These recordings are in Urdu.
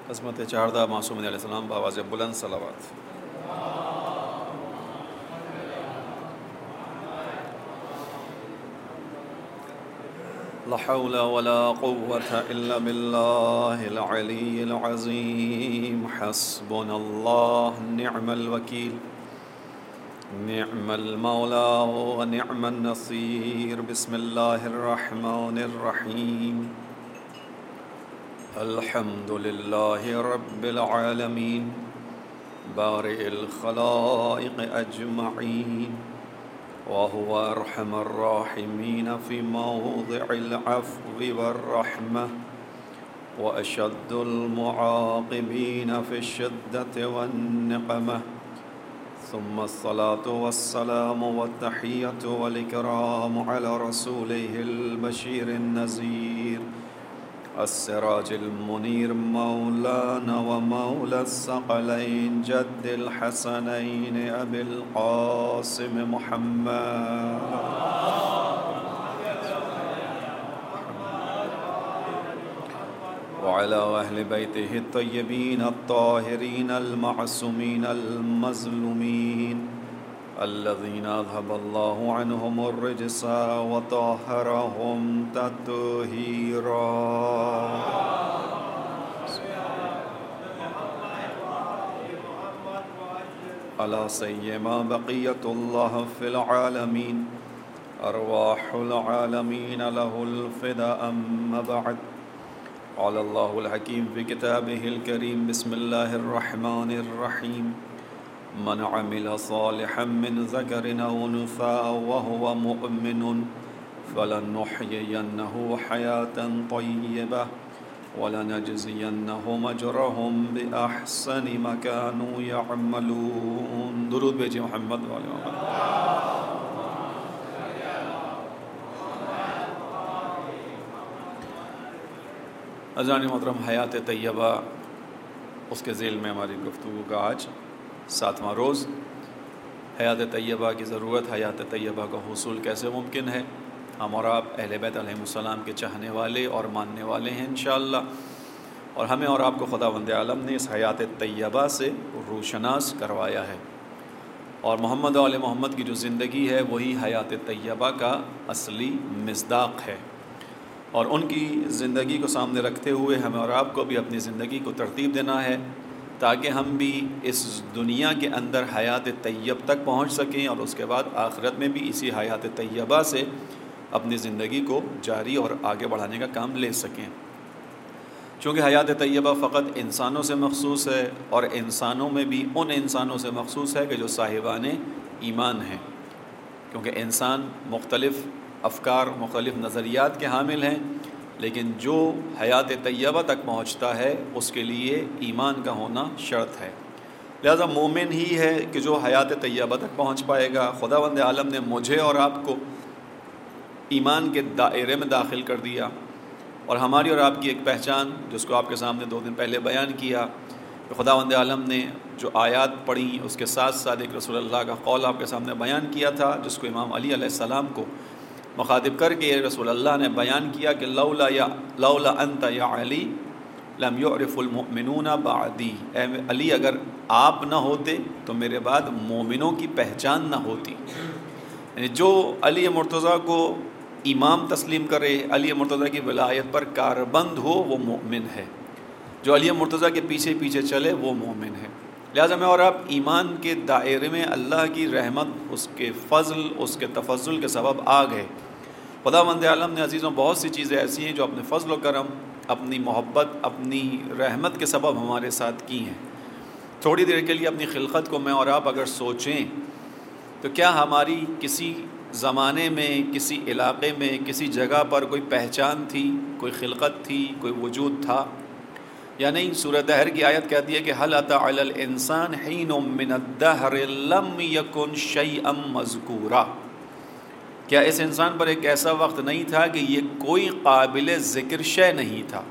عظمت چہاردہ معصوم علیہ السلام بآواز بلند صلوات۔ لا حول ولا قوة إلا بالله العلي العظيم حسبنا الله نعم الوكيل نعم المولى ونعم النصير بسم الله الرحمن الرحيم الحمد لله رب العالمين بارئ الخلائق أجمعين وهو أرحم الراحمين في موضع العفو والرحمة وأشد المعاقبين في الشدة والنقمة ثم الصلاة والسلام والتحية والإكرام على رسوله البشير النذير السراج المنير مولانا ومولى الثقلين جد الحسنين أبي القاسم محمد وعلى أهل بيته الطيبين الطاهرين المعصومين المظلومين الذين أذهب الله عنهم الرجس وطهرهم تطهيرا على سيما بقية الله في العالمين أرواح العالمين له الفداء أما بعد قال الله الحكيم في كتابه الكريم بسم الله الرحمن الرحيم من عمل صالحا من ذكر أو أنثى وهو مؤمن فلنحيينه حياة طيبة ولنجزينهم أجرهم بأحسن ما كانوا يعملون درود بھیجئے محمد وعلى محمد۔ عزیزان محترم، حیات طیبہ اس کے ذیل میں ہماری گفتگو کا آج 7واں روز۔ حیات طیبہ کی ضرورت، حیات طیبہ کا حصول کیسے ممکن ہے؟ ہم اور آپ اہل بیت علیہ السلام کے چاہنے والے اور ماننے والے ہیں انشاءاللہ، اور ہمیں اور آپ کو خداوند عالم نے اس حیات طیبہ سے روشناس کروایا ہے، اور محمد و آل محمد کی جو زندگی ہے وہی حیات طیبہ کا اصلی مصداق ہے، اور ان کی زندگی کو سامنے رکھتے ہوئے ہمیں اور آپ کو بھی اپنی زندگی کو ترتیب دینا ہے تاکہ ہم بھی اس دنیا کے اندر حیات طیب تک پہنچ سکیں، اور اس کے بعد آخرت میں بھی اسی حیات طیبہ سے اپنی زندگی کو جاری اور آگے بڑھانے کا کام لے سکیں۔ چونکہ حیات طیبہ فقط انسانوں سے مخصوص ہے، اور انسانوں میں بھی ان انسانوں سے مخصوص ہے کہ جو صاحبان ایمان ہیں، کیونکہ انسان مختلف افکار، مختلف نظریات کے حامل ہیں، لیکن جو حیات طیبہ تک پہنچتا ہے اس کے لیے ایمان کا ہونا شرط ہے، لہذا مومن ہی ہے کہ جو حیات طیبہ تک پہنچ پائے گا۔ خداوند عالم نے مجھے اور آپ کو ایمان کے دائرے میں داخل کر دیا، اور ہماری اور آپ کی ایک پہچان جس کو آپ کے سامنے 2 دن پہلے بیان کیا، کہ خداوند عالم نے جو آیات پڑھی اس کے ساتھ ساتھ ایک رسول اللہ کا قول آپ کے سامنے بیان کیا تھا، جس کو امام علی علیہ السلام کو مخاطب کر کے رسول اللہ نے بیان کیا کہ لولا انت یا علی لم یعرف المؤمنون بعدی، اے علی اگر آپ نہ ہوتے تو میرے بعد مومنوں کی پہچان نہ ہوتی۔ یعنی جو علی مرتضیٰ کو امام تسلیم کرے، علی مرتضیٰ کی ولایت پر کاربند ہو، وہ مومن ہے، جو علی مرتضیٰ کے پیچھے پیچھے چلے وہ مومن ہے۔ لہٰذا میں اور آپ ایمان کے دائرے میں اللہ کی رحمت، اس کے فضل، اس کے تفضل کے سبب آ گئے۔ خداوند عالم نے عزیزوں بہت سی چیزیں ایسی ہیں جو اپنے فضل و کرم، اپنی محبت، اپنی رحمت کے سبب ہمارے ساتھ کی ہیں۔ تھوڑی دیر کے لیے اپنی خلقت کو میں اور آپ اگر سوچیں تو کیا ہماری کسی زمانے میں، کسی علاقے میں، کسی جگہ پر کوئی پہچان تھی، کوئی خلقت تھی، کوئی وجود تھا یا نہیں؟ سورہ دہر کی آیت کہتی ہے کہ هل أتى على الإنسان حين من الدهر لم يكن شيئا مذكورا، کیا اس انسان پر ایک ایسا وقت نہیں تھا کہ یہ کوئی قابل ذکر شے نہیں تھا؟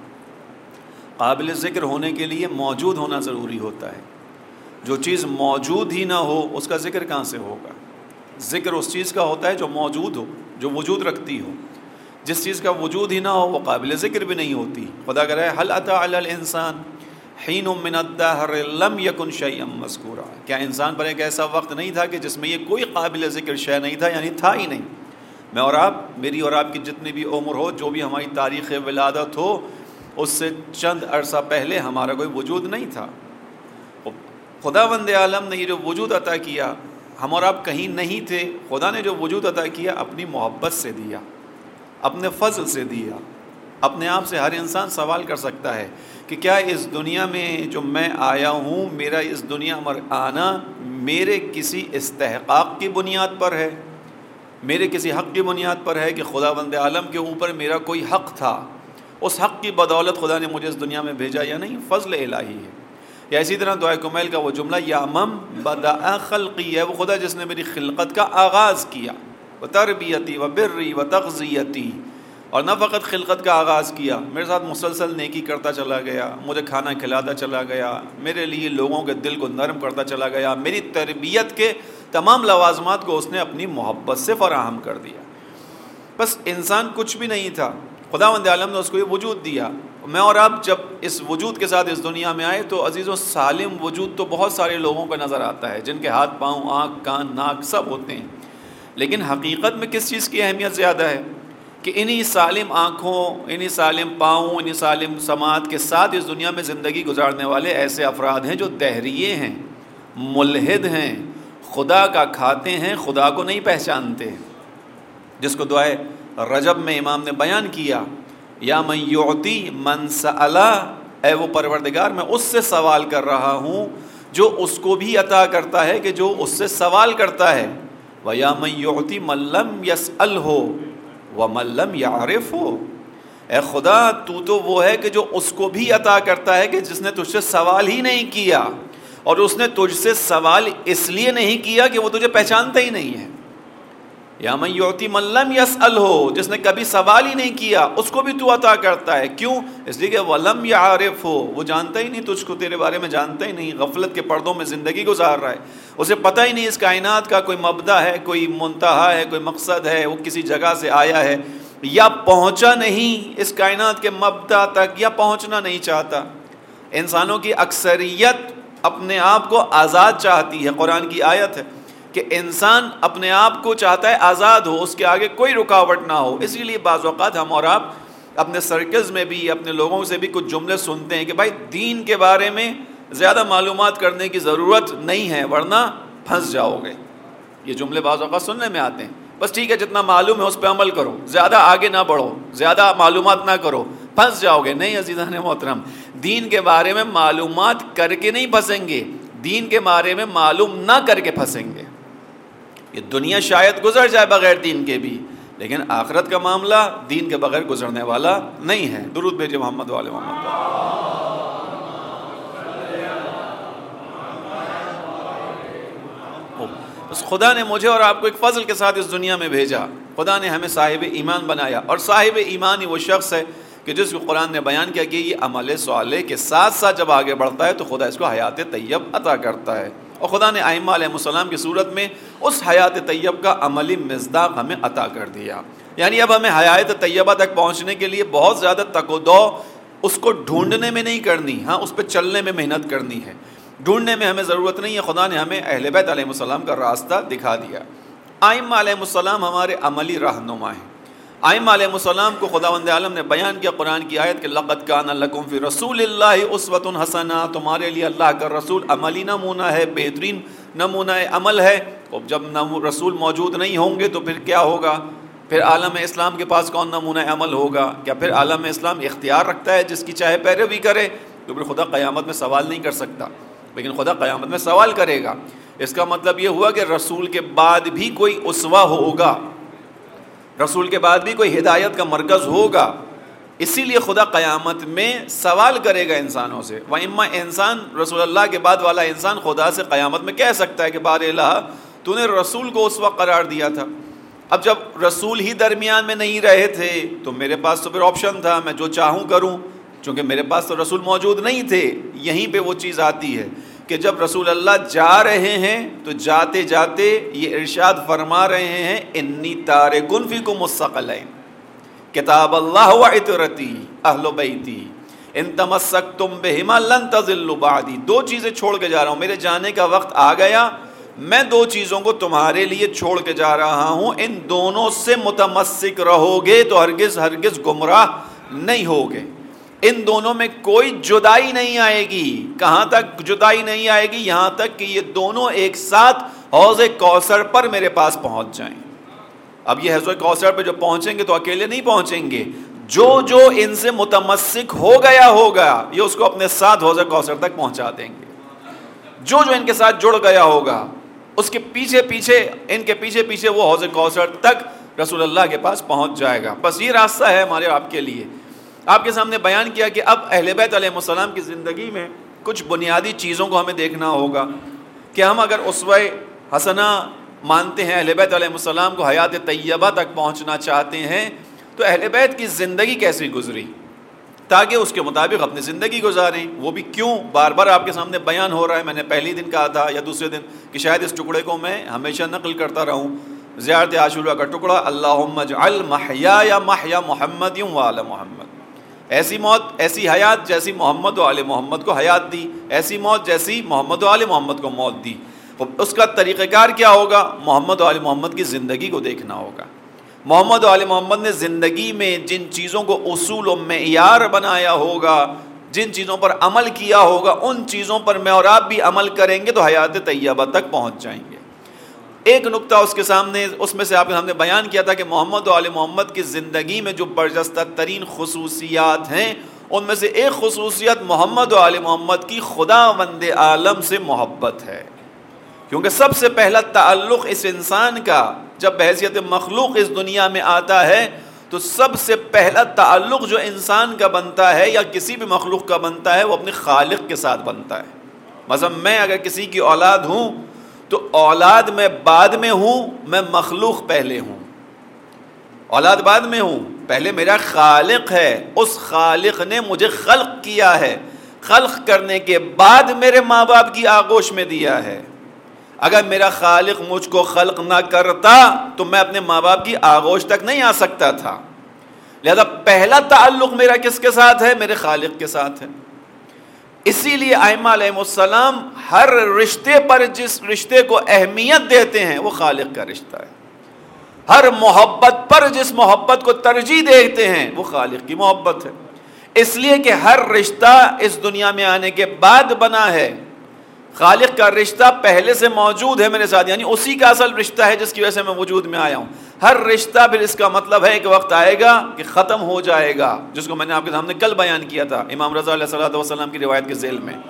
قابل ذکر ہونے کے لیے موجود ہونا ضروری ہوتا ہے، جو چیز موجود ہی نہ ہو اس کا ذکر کہاں سے ہوگا؟ ذکر اس چیز کا ہوتا ہے جو موجود ہو، جو وجود رکھتی ہو۔ جس چیز کا وجود ہی نہ ہو وہ قابل ذکر بھی نہیں ہوتی۔ خدا کہہ رہا ہے حل اتی علی الانسان حین من الدہر لم یکن شیئا مذکورا، کیا انسان پر ایک ایسا وقت نہیں تھا کہ جس میں یہ کوئی قابل ذکر شے نہیں تھا، یعنی تھا ہی نہیں. میں اور آپ، میری اور آپ کی جتنی بھی عمر ہو، جو بھی ہماری تاریخ ولادت ہو، اس سے چند عرصہ پہلے ہمارا کوئی وجود نہیں تھا. خداوند عالم نے یہ جو وجود عطا کیا، ہم اور آپ کہیں نہیں تھے. خدا نے جو وجود عطا کیا اپنی محبت سے دیا، اپنے فضل سے دیا. اپنے آپ سے ہر انسان سوال کر سکتا ہے کہ کیا اس دنیا میں جو میں آیا ہوں، میرا اس دنیا میں آنا میرے کسی استحقاق کی بنیاد پر ہے، میرے کسی حق کی بنیاد پر ہے، کہ خداوند عالم کے اوپر میرا کوئی حق تھا، اس حق کی بدولت خدا نے مجھے اس دنیا میں بھیجا یا نہیں؟ فضل الہی ہے. یا اسی طرح دعائے کمیل کا وہ جملہ یا من بدأ خلقی ہے، وہ خدا جس نے میری خلقت کا آغاز کیا، و تربیتی و بری و تغذیتی، اور نہ فقط خلقت کا آغاز کیا، میرے ساتھ مسلسل نیکی کرتا چلا گیا، مجھے کھانا کھلاتا چلا گیا، میرے لیے لوگوں کے دل کو نرم کرتا چلا گیا، میری تربیت کے تمام لوازمات کو اس نے اپنی محبت سے فراہم کر دیا. بس انسان کچھ بھی نہیں تھا، خداوند عالم نے اس کو یہ وجود دیا. میں اور آپ جب اس وجود کے ساتھ اس دنیا میں آئے تو عزیزوں سالم وجود تو بہت سارے لوگوں کو نظر آتا ہے، جن کے ہاتھ پاؤں، آنکھ، کان، ناک سب ہوتے ہیں. لیکن حقیقت میں کس چیز کی اہمیت زیادہ ہے؟ کہ انہی سالم آنکھوں، انہی سالم پاؤں، انہی سالم سماعت کے ساتھ اس دنیا میں زندگی گزارنے والے ایسے افراد ہیں جو دہریے ہیں، ملحد ہیں، خدا کا کھاتے ہیں، خدا کو نہیں پہچانتے. جس کو دعائے رجب میں امام نے بیان کیا، یا من یعطی من سألا، اے وہ پروردگار میں اس سے سوال کر رہا ہوں جو اس کو بھی عطا کرتا ہے کہ جو اس سے سوال کرتا ہے. وَيَا مَن يُعْطِ مَن لَّمْ يَسْأَلْهُ وَمَن لَّمْ يَعْرِفْهُ، اے خدا تو وہ ہے کہ جو اس کو بھی عطا کرتا ہے کہ جس نے تجھ سے سوال ہی نہیں کیا، اور اس نے تجھ سے سوال اس لیے نہیں کیا کہ وہ تجھے پہچانتا ہی نہیں ہے. یا من یعطی من لم یسألہ، جس نے کبھی سوال ہی نہیں کیا اس کو بھی تو عطا کرتا ہے. کیوں؟ اس لیے کہ ولم یعرفہ، وہ جانتا ہی نہیں تجھ کو، تیرے بارے میں جانتا ہی نہیں، غفلت کے پردوں میں زندگی گزار رہا ہے، اسے پتہ ہی نہیں اس کائنات کا کوئی مبدا ہے، کوئی منتہا ہے، کوئی مقصد ہے، وہ کسی جگہ سے آیا ہے یا پہنچا نہیں اس کائنات کے مبدا تک، یا پہنچنا نہیں چاہتا. انسانوں کی اکثریت اپنے آپ کو آزاد چاہتی ہے. قرآن کی آیت ہے کہ انسان اپنے آپ کو چاہتا ہے آزاد ہو، اس کے آگے کوئی رکاوٹ نہ ہو. اسی لیے بعض اوقات ہم اور آپ اپنے سرکلز میں بھی، اپنے لوگوں سے بھی کچھ جملے سنتے ہیں کہ بھائی دین کے بارے میں زیادہ معلومات کرنے کی ضرورت نہیں ہے ورنہ پھنس جاؤ گے. یہ جملے بعض اوقات سننے میں آتے ہیں. بس ٹھیک ہے، جتنا معلوم ہے اس پہ عمل کرو، زیادہ آگے نہ بڑھو، زیادہ معلومات نہ کرو، پھنس جاؤ گے. نہیں عزیزان محترم، دین کے بارے میں معلومات کر کے نہیں پھنسیں گے، دین کے بارے میں معلوم نہ کر کے پھنسیں گے. یہ دنیا شاید گزر جائے بغیر دین کے بھی، لیکن آخرت کا معاملہ دین کے بغیر گزرنے والا نہیں ہے. درود بھیجے محمد والے محمد. بس خدا نے مجھے اور آپ کو ایک فضل کے ساتھ اس دنیا میں بھیجا. خدا نے ہمیں صاحب ایمان بنایا، اور صاحب ایمان ہی وہ شخص ہے کہ جس کو قرآن نے بیان کیا کہ یہ عمل صالح کے ساتھ ساتھ جب آگے بڑھتا ہے تو خدا اس کو حیات طیب عطا کرتا ہے. اور خدا نے ائمہ علیہ السلام کی صورت میں اس حیات طیب کا عملی مصداق ہمیں عطا کر دیا. یعنی اب ہمیں حیات طیبہ تک پہنچنے کے لیے بہت زیادہ تک و دو اس کو ڈھونڈنے میں نہیں کرنی، ہاں اس پہ چلنے میں محنت کرنی ہے. ڈھونڈنے میں ہمیں ضرورت نہیں ہے، خدا نے ہمیں اہل بیت علیہ السلام کا راستہ دکھا دیا. ائمہ علیہ السلام ہمارے عملی رہنما ہیں. ائمہ علیہ السلام کو خداوند عالم نے بیان کیا قرآن کی آیت کہ لقد کان لکم فی رسول اللہ اسوۃ حسنہ، تمہارے لیے اللہ کا رسول عملی نمونہ ہے، بہترین نمونہ عمل ہے. اور جب رسول موجود نہیں ہوں گے تو پھر کیا ہوگا؟ پھر عالم اسلام کے پاس کون نمونہ عمل ہوگا؟ کیا پھر عالم اسلام اختیار رکھتا ہے جس کی چاہے پیروی کرے؟ تو پھر خدا قیامت میں سوال نہیں کر سکتا، لیکن خدا قیامت میں سوال کرے گا. اس کا مطلب یہ ہوا کہ رسول کے بعد بھی کوئی اسوہ ہوگا، رسول کے بعد بھی کوئی ہدایت کا مرکز ہوگا. اسی لیے خدا قیامت میں سوال کرے گا انسانوں سے. وَإِمَّا انسان رسول اللہ کے بعد والا انسان خدا سے قیامت میں کہہ سکتا ہے کہ بار الہ تو نے رسول کو اس وقت قرار دیا تھا. اب جب رسول ہی درمیان میں نہیں رہے تھے تو میرے پاس تو پھر آپشن تھا، میں جو چاہوں کروں. چونکہ میرے پاس تو رسول موجود نہیں تھے. یہیں پہ وہ چیز آتی ہے کہ جب رسول اللہ جا رہے ہیں تو جاتے جاتے یہ ارشاد فرما رہے ہیں انی تارکن فیکم الثقلین کتاب اللہ و عطرتی اہل بیتی، ان تمسکتم بہما لن تضلوا بعدی، دو چیزیں چھوڑ کے جا رہا ہوں، میرے جانے کا وقت آ گیا، میں دو چیزوں کو تمہارے لیے چھوڑ کے جا رہا ہوں، ان دونوں سے متمسک رہو گے تو ہرگز ہرگز گمراہ نہیں ہوگے۔ ان دونوں میں کوئی جدائی نہیں آئے گی۔ کہاں تک جدائی نہیں آئے گی؟ یہاں تک کہ یہ دونوں ایک ساتھ حوض کوثر پر میرے پاس پہنچ جائیں۔ اب یہ حوض کوثر پہ جو پہنچیں گے تو اکیلے نہیں پہنچیں گے، جو ان سے متمسک ہو گیا ہوگا یہ اس کو اپنے ساتھ حوض کوثر تک پہنچا دیں گے۔ جو ان کے ساتھ جڑ گیا ہوگا اس کے پیچھے پیچھے، ان کے پیچھے پیچھے وہ حوض کوثر تک رسول اللہ کے پاس پہنچ جائے گا۔ بس یہ راستہ ہے ہمارے آپ کے لیے۔ آپ کے سامنے بیان کیا کہ اب اہل بیت علیہ السلام کی زندگی میں کچھ بنیادی چیزوں کو ہمیں دیکھنا ہوگا کہ ہم اگر اسوہ حسنہ مانتے ہیں، اہل بیت علیہ السلام کو حیات طیبہ تک پہنچنا چاہتے ہیں، تو اہل بیت کی زندگی کیسی گزری تاکہ اس کے مطابق اپنی زندگی گزاریں۔ وہ بھی کیوں بار بار آپ کے سامنے بیان ہو رہا ہے۔ میں نے پہلی دن کہا تھا یا دوسرے دن کہ شاید اس ٹکڑے کو میں ہمیشہ نقل کرتا رہوں، زیارت عاشوراء کا ٹکڑا، اللہم اجعل محیایا محیا محمد وآل محمد، ایسی موت ایسی حیات جیسی محمد و آل محمد کو حیات دی، ایسی موت جیسی محمد و آل محمد کو موت دی۔ اس کا طریقہ کار کیا ہوگا؟ محمد و آل محمد کی زندگی کو دیکھنا ہوگا۔ محمد و آل محمد نے زندگی میں جن چیزوں کو اصول و معیار بنایا ہوگا، جن چیزوں پر عمل کیا ہوگا، ان چیزوں پر میں اور آپ بھی عمل کریں گے تو حیات طیبہ تک پہنچ جائیں گے۔ ایک نقطہ اس کے سامنے، اس میں سے آپ کے سامنے بیان کیا تھا کہ محمد و آل محمد کی زندگی میں جو برجستہ ترین خصوصیات ہیں، ان میں سے ایک خصوصیت محمد و آل محمد کی خداوند عالم سے محبت ہے، کیونکہ سب سے پہلا تعلق اس انسان کا جب بحیثیت مخلوق اس دنیا میں آتا ہے تو سب سے پہلا تعلق جو انسان کا بنتا ہے یا کسی بھی مخلوق کا بنتا ہے وہ اپنے خالق کے ساتھ بنتا ہے۔ مثلا میں اگر کسی کی اولاد ہوں تو اولاد میں بعد میں ہوں، میں مخلوق پہلے ہوں۔ اولاد بعد میں ہوں، پہلے میرا خالق ہے، اس خالق نے مجھے خلق کیا ہے، خلق کرنے کے بعد میرے ماں باپ کی آغوش میں دیا ہے۔ اگر میرا خالق مجھ کو خلق نہ کرتا تو میں اپنے ماں باپ کی آغوش تک نہیں آ سکتا تھا۔ لہذا پہلا تعلق میرا کس کے ساتھ ہے؟ میرے خالق کے ساتھ ہے۔ اسی لیے ائمہ علیہ السلام ہر رشتے پر جس رشتے کو اہمیت دیتے ہیں وہ خالق کا رشتہ ہے، ہر محبت پر جس محبت کو ترجیح دیتے ہیں وہ خالق کی محبت ہے۔ اس لیے کہ ہر رشتہ اس دنیا میں آنے کے بعد بنا ہے، خالق کا رشتہ پہلے سے موجود ہے میرے ساتھ، یعنی اسی کا اصل رشتہ ہے جس کی وجہ سے میں وجود میں آیا ہوں۔ ہر رشتہ پھر اس کا مطلب ہے ایک وقت آئے گا کہ ختم ہو جائے گا، جس کو میں نے آپ کے سامنے کل بیان کیا تھا امام رضا علیہ الصلوۃ والسلام کی روایت کے ذیل میں،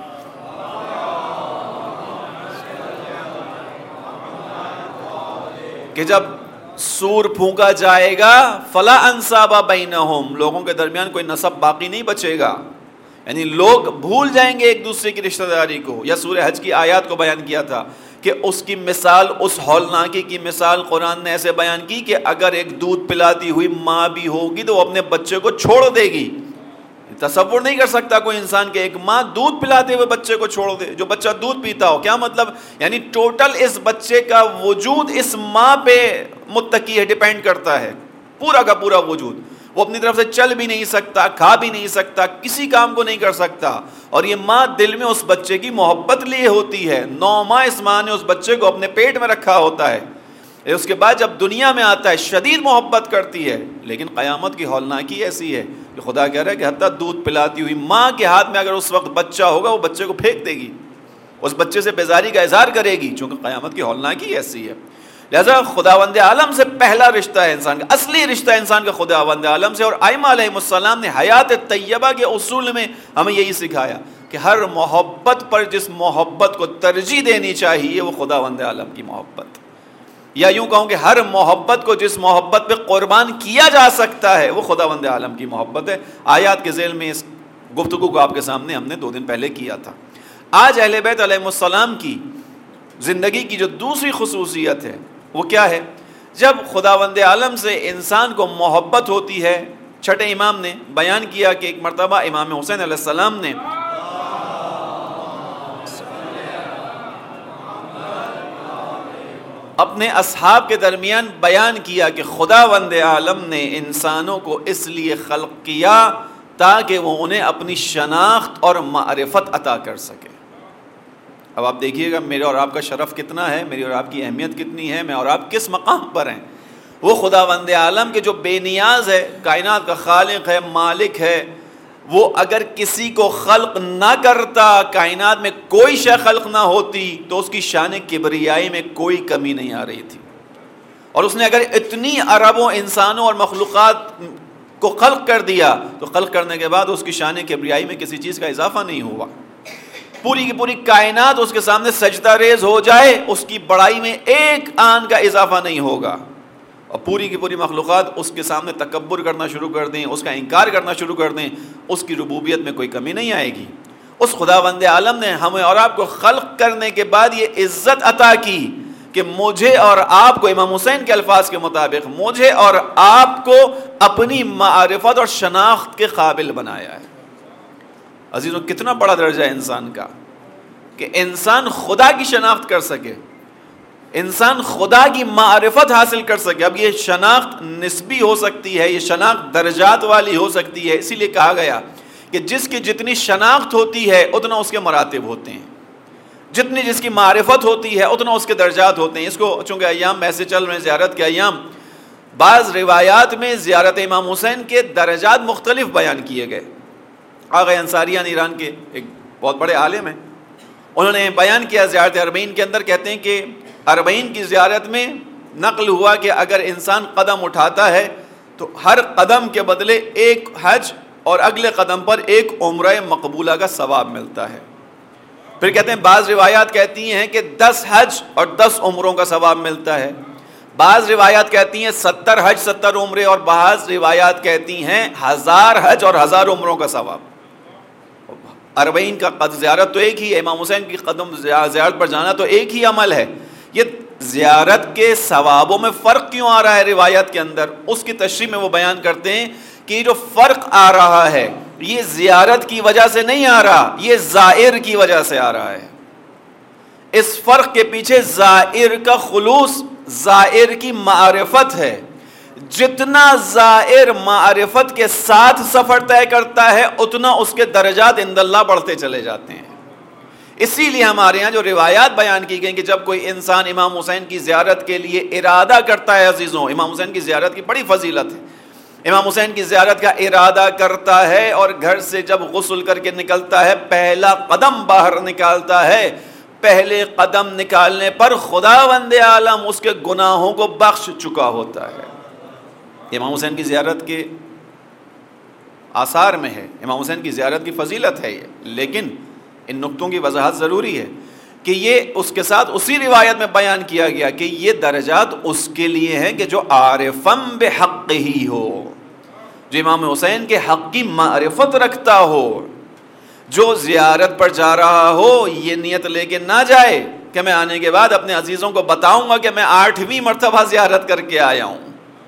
کہ جب سور پھونکا جائے گا فلا انساب بینہم، لوگوں کے درمیان کوئی نسب باقی نہیں بچے گا، یعنی لوگ بھول جائیں گے ایک دوسرے کی رشتہ داری کو۔ یا سورہ حج کی آیات کو بیان کیا تھا کہ اس کی مثال، اس ہولناکی کی مثال قرآن نے ایسے بیان کی کہ اگر ایک دودھ پلاتی ہوئی ماں بھی ہوگی تو وہ اپنے بچے کو چھوڑ دے گی۔ تصور نہیں کر سکتا کوئی انسان کہ ایک ماں دودھ پلاتے ہوئے بچے کو چھوڑ دے، جو بچہ دودھ پیتا ہو۔ کیا مطلب؟ یعنی ٹوٹل اس بچے کا وجود اس ماں پہ متکی ہے، ڈیپینڈ کرتا ہے، پورا کا پورا وجود۔ وہ اپنی طرف سے چل بھی نہیں سکتا، کھا بھی نہیں سکتا، کسی کام کو نہیں کر سکتا، اور یہ ماں دل میں اس بچے کی محبت لیے ہوتی ہے۔ 9 ماہ اس ماں نے اس بچے کو اپنے پیٹ میں رکھا ہوتا ہے، اس کے بعد جب دنیا میں آتا ہے شدید محبت کرتی ہے۔ لیکن قیامت کی ہولناکی ایسی ہے کہ خدا کہہ رہا ہے کہ حتیٰ دودھ پلاتی ہوئی ماں کے ہاتھ میں اگر اس وقت بچہ ہوگا وہ بچے کو پھینک دے گی، اس بچے سے بیزاری کا اظہار کرے گی، چونکہ قیامت کی ہولناکی ایسی ہے۔ لہذا خداوند عالم سے پہلا رشتہ ہے انسان کا، اصلی رشتہ انسان کا خداوند عالم سے۔ اور ائمہ علیہ السلام نے حیات طیبہ کے اصول میں ہمیں یہی سکھایا کہ ہر محبت پر جس محبت کو ترجیح دینی چاہیے وہ خداوند عالم کی محبت، یا یوں کہوں کہ ہر محبت کو جس محبت پہ قربان کیا جا سکتا ہے وہ خداوند عالم کی محبت ہے۔ آیات کے ذیل میں اس گفتگو کو آپ کے سامنے ہم نے 2 دن پہلے کیا تھا۔ آج اہل بیت علیہ السلام کی زندگی کی جو دوسری خصوصیت ہے وہ کیا ہے؟ جب خداوند عالم سے انسان کو محبت ہوتی ہے، چھٹے امام نے بیان کیا کہ ایک مرتبہ امام حسین علیہ السلام نے اپنے اصحاب کے درمیان بیان کیا کہ خداوند عالم نے انسانوں کو اس لیے خلق کیا تاکہ وہ انہیں اپنی شناخت اور معرفت عطا کر سکے۔ اب آپ دیکھیے گا میرے اور آپ کا شرف کتنا ہے، میری اور آپ کی اہمیت کتنی ہے، میں اور آپ کس مقام پر ہیں۔ وہ خداوند عالم کے جو بے نیاز ہے، کائنات کا خالق ہے، مالک ہے، وہ اگر کسی کو خلق نہ کرتا، کائنات میں کوئی شے خلق نہ ہوتی، تو اس کی شان کبریائی میں کوئی کمی نہیں آ رہی تھی۔ اور اس نے اگر اتنی اربوں انسانوں اور مخلوقات کو خلق کر دیا تو خلق کرنے کے بعد اس کی شان کبریائی میں کسی چیز کا اضافہ نہیں ہوا۔ پوری کی پوری کائنات اس کے سامنے سجدہ ریز ہو جائے، اس کی بڑائی میں ایک آن کا اضافہ نہیں ہوگا، اور پوری کی پوری مخلوقات اس کے سامنے تکبر کرنا شروع کر دیں، اس کا انکار کرنا شروع کر دیں، اس کی ربوبیت میں کوئی کمی نہیں آئے گی۔ اس خداوند عالم نے ہمیں اور آپ کو خلق کرنے کے بعد یہ عزت عطا کی کہ مجھے اور آپ کو، امام حسین کے الفاظ کے مطابق، مجھے اور آپ کو اپنی معرفت اور شناخت کے قابل بنایا ہے۔ عزیزوں، کتنا بڑا درجہ ہے انسان کا کہ انسان خدا کی شناخت کر سکے، انسان خدا کی معرفت حاصل کر سکے۔ اب یہ شناخت نسبی ہو سکتی ہے، یہ شناخت درجات والی ہو سکتی ہے، اسی لیے کہا گیا کہ جس کی جتنی شناخت ہوتی ہے اتنا اس کے مراتب ہوتے ہیں، جتنی جس کی معرفت ہوتی ہے اتنا اس کے درجات ہوتے ہیں۔ اس کو چونکہ ایام ایسے چل رہے ہیں، زیارت کے ایام، بعض روایات میں زیارت امام حسین کے درجات مختلف بیان کیے گئے۔ آغا انصاریان ایران کے ایک بہت بڑے عالم ہیں، انہوں نے بیان کیا زیارت اربعین کے اندر، کہتے ہیں کہ اربعین کی زیارت میں نقل ہوا کہ اگر انسان قدم اٹھاتا ہے تو ہر قدم کے بدلے ایک حج اور اگلے قدم پر ایک عمرہ مقبولہ کا ثواب ملتا ہے۔ پھر کہتے ہیں بعض روایات کہتی ہیں کہ 10 حج اور 10 عمروں کا ثواب ملتا ہے، بعض روایات کہتی ہیں 70 حج 70 عمرے، اور بعض روایات کہتی ہیں 1000 حج اور 1000 عمروں کا ثواب۔ اربعین کا قد زیارت تو ایک ہی ہے، امام حسین کی قدم زیارت پر جانا تو ایک ہی عمل ہے۔ یہ زیارت کے ثوابوں میں فرق کیوں آ رہا ہے روایت کے اندر، اس کی تشریح میں وہ بیان کرتے ہیں کہ یہ جو فرق آ رہا ہے یہ زیارت کی وجہ سے نہیں آ رہا، یہ زائر کی وجہ سے آ رہا ہے۔ اس فرق کے پیچھے زائر کا خلوص، زائر کی معرفت ہے۔ جتنا زائر معرفت کے ساتھ سفر طے کرتا ہے اتنا اس کے درجات عند اللہ بڑھتے چلے جاتے ہیں۔ اسی لیے ہمارے ہاں جو روایات بیان کی گئی کہ جب کوئی انسان امام حسین کی زیارت کے لیے ارادہ کرتا ہے، عزیزوں امام حسین کی زیارت کی بڑی فضیلت ہے، امام حسین کی زیارت کا ارادہ کرتا ہے اور گھر سے جب غسل کر کے نکلتا ہے پہلا قدم باہر نکالتا ہے، پہلے قدم نکالنے پر خداوند عالم اس کے گناہوں کو بخش چکا ہوتا ہے۔ امام حسین کی زیارت کے آثار میں ہے، امام حسین کی زیارت کی فضیلت ہے یہ، لیکن ان نقطوں کی وضاحت ضروری ہے کہ یہ اس کے ساتھ اسی روایت میں بیان کیا گیا کہ یہ درجات اس کے لیے ہیں کہ جو عارفم بحق ہی ہو، جو امام حسین کے حق کی معرفت رکھتا ہو، جو زیارت پر جا رہا ہو یہ نیت لے کے نہ جائے کہ میں آنے کے بعد اپنے عزیزوں کو بتاؤں گا کہ میں 8ویں مرتبہ زیارت کر کے آیا ہوں،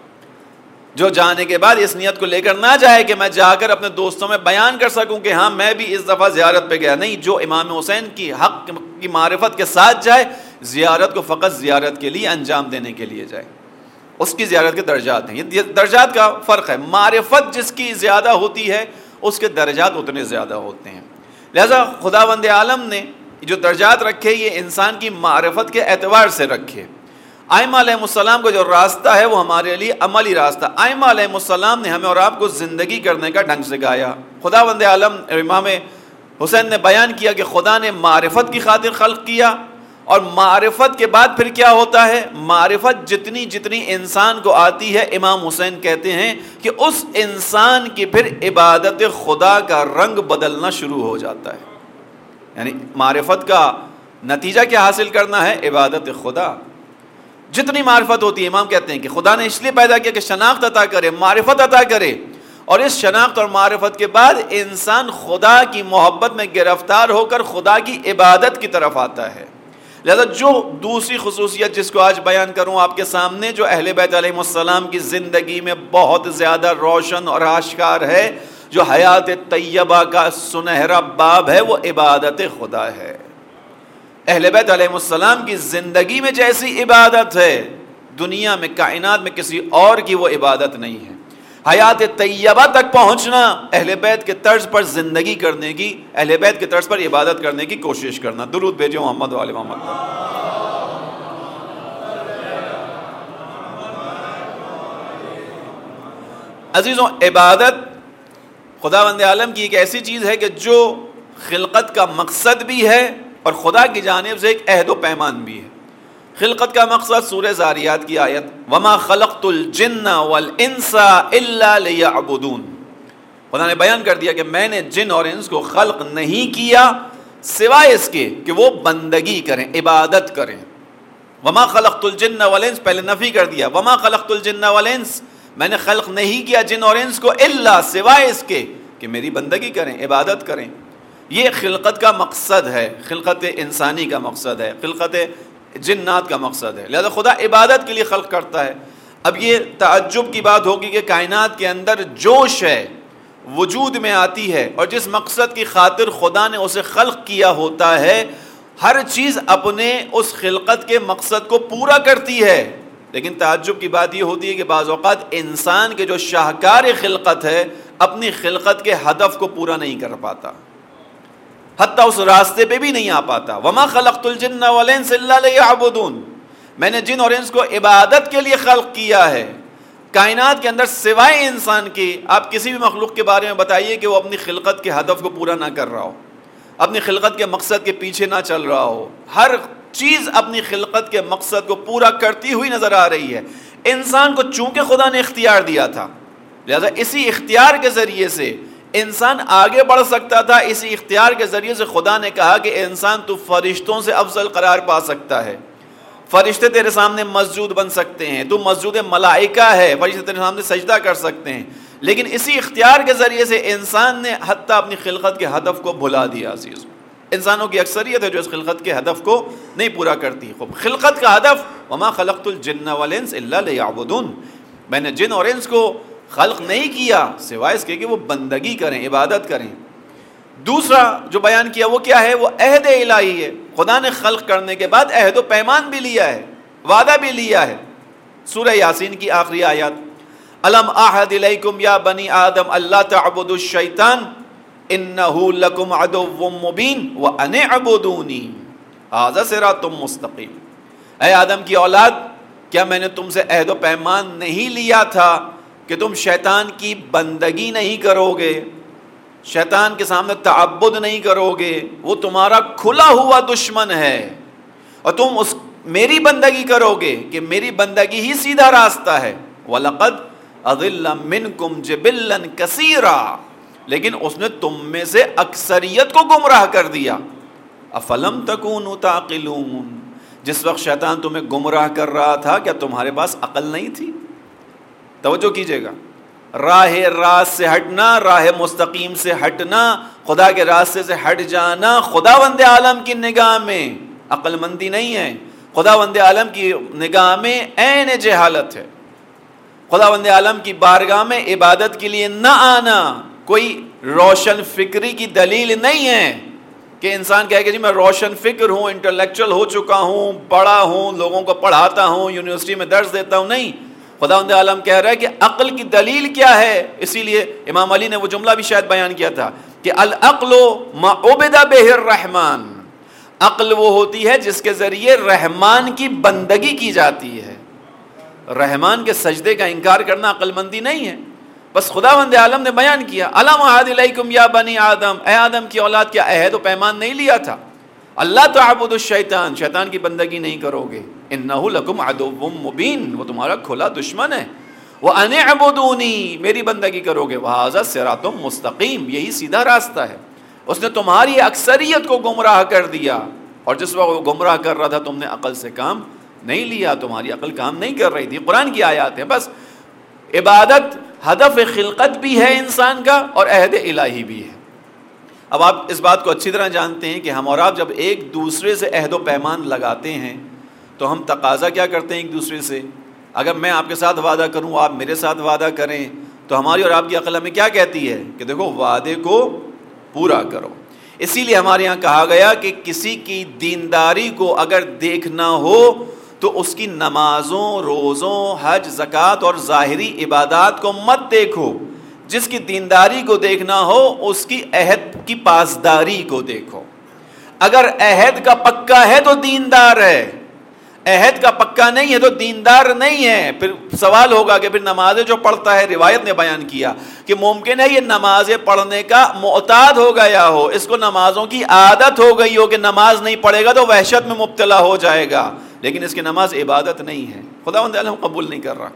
جو جانے کے بعد اس نیت کو لے کر نہ جائے کہ میں جا کر اپنے دوستوں میں بیان کر سکوں کہ ہاں میں بھی اس دفعہ زیارت پہ گیا، نہیں، جو امام حسین کی حق کی معرفت کے ساتھ جائے، زیارت کو فقط زیارت کے لیے انجام دینے کے لیے جائے، اس کی زیارت کے درجات ہیں۔ یہ درجات کا فرق ہے، معرفت جس کی زیادہ ہوتی ہے اس کے درجات اتنے زیادہ ہوتے ہیں۔ لہذا خداوند عالم نے جو درجات رکھے یہ انسان کی معرفت کے اعتبار سے رکھے۔ ائمہ علیہ السلام کا جو راستہ ہے وہ ہمارے لیے عملی راستہ، ائمہ علیہ السلام نے ہمیں اور آپ کو زندگی کرنے کا ڈھنگ سکھایا۔ خداوند عالم امام حسین نے بیان کیا کہ خدا نے معرفت کی خاطر خلق کیا، اور معرفت کے بعد پھر کیا ہوتا ہے، معرفت جتنی جتنی انسان کو آتی ہے، امام حسین کہتے ہیں کہ اس انسان کی پھر عبادت خدا کا رنگ بدلنا شروع ہو جاتا ہے۔ یعنی معرفت کا نتیجہ کیا حاصل کرنا ہے، عبادت خدا۔ جتنی معرفت ہوتی ہے، امام کہتے ہیں کہ خدا نے اس لیے پیدا کیا کہ شناخت عطا کرے، معرفت عطا کرے، اور اس شناخت اور معرفت کے بعد انسان خدا کی محبت میں گرفتار ہو کر خدا کی عبادت کی طرف آتا ہے۔ لہذا جو دوسری خصوصیت جس کو آج بیان کروں آپ کے سامنے، جو اہل بیت علیہ السلام کی زندگی میں بہت زیادہ روشن اور آشکار ہے، جو حیات طیبہ کا سنہرا باب ہے، وہ عبادت خدا ہے۔ اہل بیت علیہ السلام کی زندگی میں جیسی عبادت ہے دنیا میں، کائنات میں کسی اور کی وہ عبادت نہیں ہے۔ حیات طیبہ تک پہنچنا، اہل بیت کے طرز پر زندگی کرنے کی، اہل بیت کے طرز پر عبادت کرنے کی کوشش کرنا. درود بھیجو محمد و آل محمد. عزیزوں، عبادت خداوند عالم کی ایک ایسی چیز ہے کہ جو خلقت کا مقصد بھی ہے اور خدا کی جانب سے ایک عہد و پیمان بھی ہے. خلقت کا مقصد سورہ زاریات کی آیت وَمَا خَلَقْتُ الْجِنَّ وَالْإِنسَ إِلَّا لِيَعْبُدُونَ، خدا نے بیان کر دیا کہ میں نے جن اور انس کو خلق نہیں کیا سوائے اس کے کہ وہ بندگی کریں، عبادت کریں. وَمَا خَلَقْتُ الْجِنَّ وَالْإِنسَ، پہلے نفی کر دیا، وَمَا خَلَقْتُ الْجِنَّ وَالْإِنسَ، میں نے خلق نہیں کیا جن اور انس کو الا سوائے اس کے کہ میری بندگی کریں، عبادت کریں. یہ خلقت کا مقصد ہے، خلقت انسانی کا مقصد ہے، خلقت جنات کا مقصد ہے. لہذا خدا عبادت کے لیے خلق کرتا ہے. اب یہ تعجب کی بات ہوگی کہ کائنات کے اندر جوش ہے، وجود میں آتی ہے، اور جس مقصد کی خاطر خدا نے اسے خلق کیا ہوتا ہے ہر چیز اپنے اس خلقت کے مقصد کو پورا کرتی ہے. لیکن تعجب کی بات یہ ہوتی ہے کہ بعض اوقات انسان کے جو شاہکار خلقت ہے اپنی خلقت کے ہدف کو پورا نہیں کر پاتا، حتیٰ اس راستے پہ بھی نہیں آ پاتا. وَمَا خَلَقْتُ الْجِنَّ وَالْإِنسَ إِلَّا لِيَعْبُدُونَ، میں نے جن اور انس کو عبادت کے لیے خلق کیا ہے. کائنات کے اندر سوائے انسان کے آپ کسی بھی مخلوق کے بارے میں بتائیے کہ وہ اپنی خلقت کے ہدف کو پورا نہ کر رہا ہو، اپنی خلقت کے مقصد کے پیچھے نہ چل رہا ہو. ہر چیز اپنی خلقت کے مقصد کو پورا کرتی ہوئی نظر آ رہی ہے. انسان کو چونکہ خدا نے اختیار دیا تھا، لہذا اسی اختیار کے ذریعے سے انسان آگے بڑھ سکتا تھا. اسی اختیار کے ذریعے سے خدا نے کہا کہ انسان تو فرشتوں سے افضل قرار پا سکتا ہے، فرشتے تیرے سامنے مسجود بن سکتے ہیں، تو مسجود ملائکہ ہے، فرشتے تیرے سامنے سجدہ کر سکتے ہیں. لیکن اسی اختیار کے ذریعے سے انسان نے حتیٰ اپنی خلقت کے ہدف کو بھلا دیا. عزیز، انسانوں کی اکثریت ہے جو اس خلقت کے ہدف کو نہیں پورا کرتی. خلقت کا ہدف وَمَا خَلَقْتُ الْجِنَّ وَالْإِنسَ إِلَّا لِيَعْبُدُونَ، میں نے جن اور انس کو خلق نہیں کیا سوائے اس کے کہ وہ بندگی کریں، عبادت کریں. دوسرا جو بیان کیا وہ کیا ہے؟ وہ عہد الہی ہے. خدا نے خلق کرنے کے بعد عہد و پیمان بھی لیا ہے، وعدہ بھی لیا ہے. سورہ یاسین کی آخری آیات الم اعہد الیکم یا بنی آدم اللہ تعبدوا الشیطان انہ لکم عدو مبین وان اعبدونی ھذا صراط مستقیم. اے آدم کی اولاد، کیا میں نے تم سے عہد و پیمان نہیں لیا تھا کہ تم شیطان کی بندگی نہیں کرو گے، شیطان کے سامنے تعبد نہیں کرو گے؟ وہ تمہارا کھلا ہوا دشمن ہے، اور تم اس میری بندگی کرو گے کہ میری بندگی ہی سیدھا راستہ ہے. وَلَقَدْ أَضِلَّ مِنْكُمْ جِبِلًّا كَثِيرًا، لیکن اس نے تم میں سے اکثریت کو گمراہ کر دیا. أَفَلَمْ تَكُونُوا تَعْقِلُونَ، جس وقت شیطان تمہیں گمراہ کر رہا تھا کیا تمہارے پاس عقل نہیں تھی؟ توجہ کیجئے گا، راہ راست سے ہٹنا، راہ مستقیم سے ہٹنا، خدا کے راستے سے ہٹ جانا خداوند عالم کی نگاہ میں عقل مندی نہیں ہے، خداوند عالم کی نگاہ میں عین جہالت ہے. خداوند عالم کی بارگاہ میں عبادت کے لیے نہ آنا کوئی روشن فکری کی دلیل نہیں ہے کہ انسان کہے کہ جی میں روشن فکر ہوں، انٹلیکچوئل ہو چکا ہوں، پڑھا ہوں، لوگوں کو پڑھاتا ہوں، یونیورسٹی میں درس دیتا ہوں. نہیں، خداوند عالم کہہ رہا ہے کہ عقل کی دلیل کیا ہے. اسی لیے امام علی نے وہ جملہ بھی شاید بیان کیا تھا کہ العقل ما عبد بہ الرحمن، عقل وہ ہوتی ہے جس کے ذریعے رحمان کی بندگی کی جاتی ہے. رحمان کے سجدے کا انکار کرنا عقل مندی نہیں ہے. بس خداوند عالم نے بیان کیا الم اعہد الیکم یا بنی آدم، اے آدم کی اولاد، کیا عہد و پیمان نہیں لیا تھا؟ اللہ تعبدوا الشیطان، شیطان کی بندگی نہیں کرو گے. انہ لکم عدو مبین، وہ تمہارا کھلا دشمن ہے. وان اعبدونی، میری بندگی کرو گے. وھذا صراط مستقیم، یہی سیدھا راستہ ہے. اس نے تمہاری اکثریت کو گمراہ کر دیا، اور جس وقت وہ گمراہ کر رہا تھا تم نے عقل سے کام نہیں لیا، تمہاری عقل کام نہیں کر رہی تھی. قرآن کی آیات ہیں. بس عبادت ہدف خلقت بھی ہے انسان کا اور عہد الہی بھی ہے. اب آپ اس بات کو اچھی طرح جانتے ہیں کہ ہم اور آپ جب ایک دوسرے سے عہد و پیمان لگاتے ہیں تو ہم تقاضا کیا کرتے ہیں ایک دوسرے سے؟ اگر میں آپ کے ساتھ وعدہ کروں، آپ میرے ساتھ وعدہ کریں، تو ہماری اور آپ کی عقل ہمیں کیا کہتی ہے کہ دیکھو وعدے کو پورا کرو. اسی لیے ہمارے یہاں کہا گیا کہ کسی کی دینداری کو اگر دیکھنا ہو تو اس کی نمازوں، روزوں، حج، زکوٰۃ اور ظاہری عبادات کو مت دیکھو. جس کی دینداری کو دیکھنا ہو اس کی عہد کی پاسداری کو دیکھو. اگر عہد کا پکا ہے تو دیندار ہے، عہد کا پکا نہیں ہے تو دیندار نہیں ہے. پھر سوال ہوگا کہ پھر نمازیں جو پڑھتا ہے، روایت نے بیان کیا کہ ممکن ہے یہ نمازیں پڑھنے کا معتاد ہو گیا ہو، اس کو نمازوں کی عادت ہو گئی ہو کہ نماز نہیں پڑھے گا تو وحشت میں مبتلا ہو جائے گا، لیکن اس کی نماز عبادت نہیں ہے، خداوند عالم قبول نہیں کر رہا.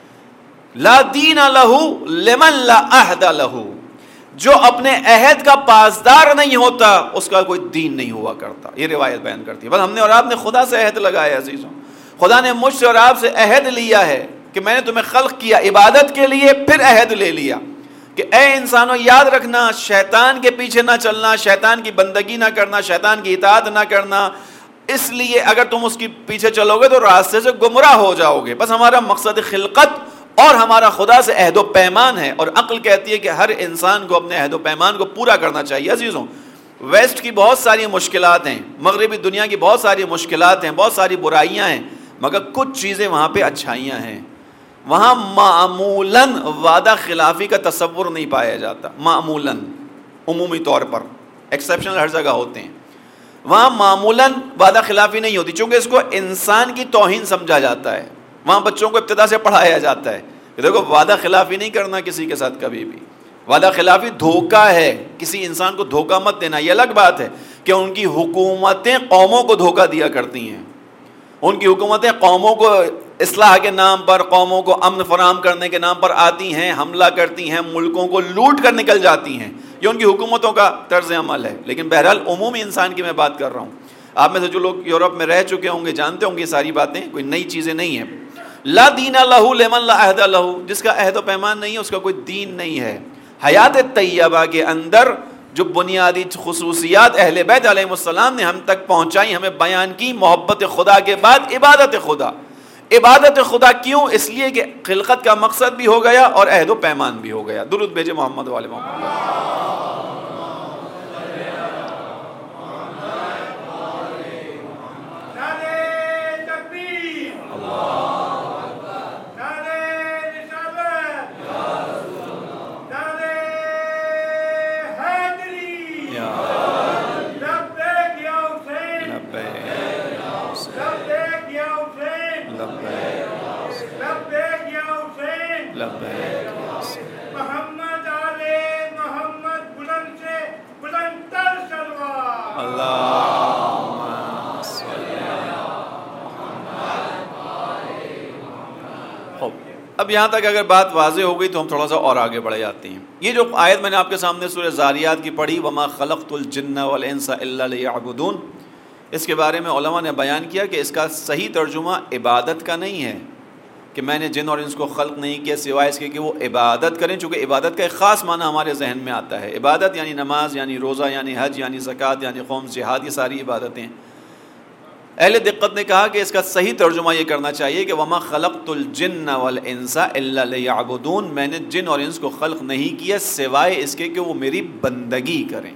لا دین لہ لمن لا عہد لہ، جو اپنے عہد کا پاسدار نہیں ہوتا اس کا کوئی دین نہیں ہوا کرتا. یہ روایت بیان کرتی ہے. بس ہم نے اور آپ نے خدا سے عہد لگایا عزیزوں، خدا نے مجھ سے اور آپ سے عہد لیا ہے کہ میں نے تمہیں خلق کیا عبادت کے لیے، پھر عہد لے لیا کہ اے انسانوں یاد رکھنا شیطان کے پیچھے نہ چلنا، شیطان کی بندگی نہ کرنا، شیطان کی اطاعت نہ کرنا. اس لیے اگر تم اس کے پیچھے چلو گے تو راستے سے گمراہ ہو جاؤ گے. بس ہمارا مقصد خلقت اور ہمارا خدا سے عہد و پیمان ہے، اور عقل کہتی ہے کہ ہر انسان کو اپنے عہد و پیمان کو پورا کرنا چاہیے. عزیزوں، ویسٹ کی بہت ساری مشکلات ہیں، مغربی دنیا کی بہت ساری مشکلات ہیں، بہت ساری برائیاں ہیں، مگر کچھ چیزیں وہاں پہ اچھائیاں ہیں. وہاں معمولاً وعدہ خلافی کا تصور نہیں پایا جاتا. معمولاً، عمومی طور پر، ایکسیپشنل ہر جگہ ہوتے ہیں. وہاں معمولاً وعدہ خلافی نہیں ہوتی، چونکہ اس کو انسان کی توہین سمجھا جاتا ہے. وہاں بچوں کو ابتدا سے پڑھایا جاتا ہے کہ دیکھو وعدہ خلافی نہیں کرنا کسی کے ساتھ کبھی بھی. وعدہ خلافی دھوکہ ہے، کسی انسان کو دھوکہ مت دینا. یہ الگ بات ہے کہ ان کی حکومتیں قوموں کو دھوکہ دیا کرتی ہیں. ان کی حکومتیں قوموں کو اصلاح کے نام پر، قوموں کو امن فراہم کرنے کے نام پر آتی ہیں، حملہ کرتی ہیں، ملکوں کو لوٹ کر نکل جاتی ہیں. یہ ان کی حکومتوں کا طرز عمل ہے. لیکن بہرحال عمومی انسان کی میں بات کر رہا ہوں. آپ میں سے جو لوگ یورپ میں رہ چکے ہوں گے جانتے ہوں گے یہ ساری باتیں، کوئی نئی چیزیں نہیں ہیں. لا دین لہ لمن لا عہد لہ، جس کا عہد و پیمان نہیں ہے اس کا کوئی دین نہیں ہے. حیات طیبہ کے اندر جو بنیادی خصوصیات اہل بیت علیہ السلام نے ہم تک پہنچائی، ہمیں بیان کی، محبت خدا کے بعد عبادت خدا. عبادت خدا کیوں؟ اس لیے کہ خلقت کا مقصد بھی ہو گیا اور عہد و پیمان بھی ہو گیا. درود بھیجے محمد والے محمد. اب یہاں تک اگر بات واضح ہو گئی تو ہم تھوڑا سا اور آگے بڑھ جاتے ہیں. یہ جو آیت میں نے آپ کے سامنے سورہ ذاریات کی پڑھی، وما خلقت الجن والانس الا لیعبدون، اس کے بارے میں علماء نے بیان کیا کہ اس کا صحیح ترجمہ عبادت کا نہیں ہے، کہ میں نے جن اور انس کو خلق نہیں کیا سوائے اس کے کہ وہ عبادت کریں، چونکہ عبادت کا ایک خاص معنی ہمارے ذہن میں آتا ہے. عبادت یعنی نماز، یعنی روزہ، یعنی حج، یعنی زکوٰۃ، یعنی خمس، جہاد، یہ ساری عبادتیں. اہل دقت نے کہا کہ اس کا صحیح ترجمہ یہ کرنا چاہیے کہ وما خلقت الجن والانس الا لیعبدون، میں نے جن اور انس کو خلق نہیں کیا سوائے اس کے کہ وہ میری بندگی کریں.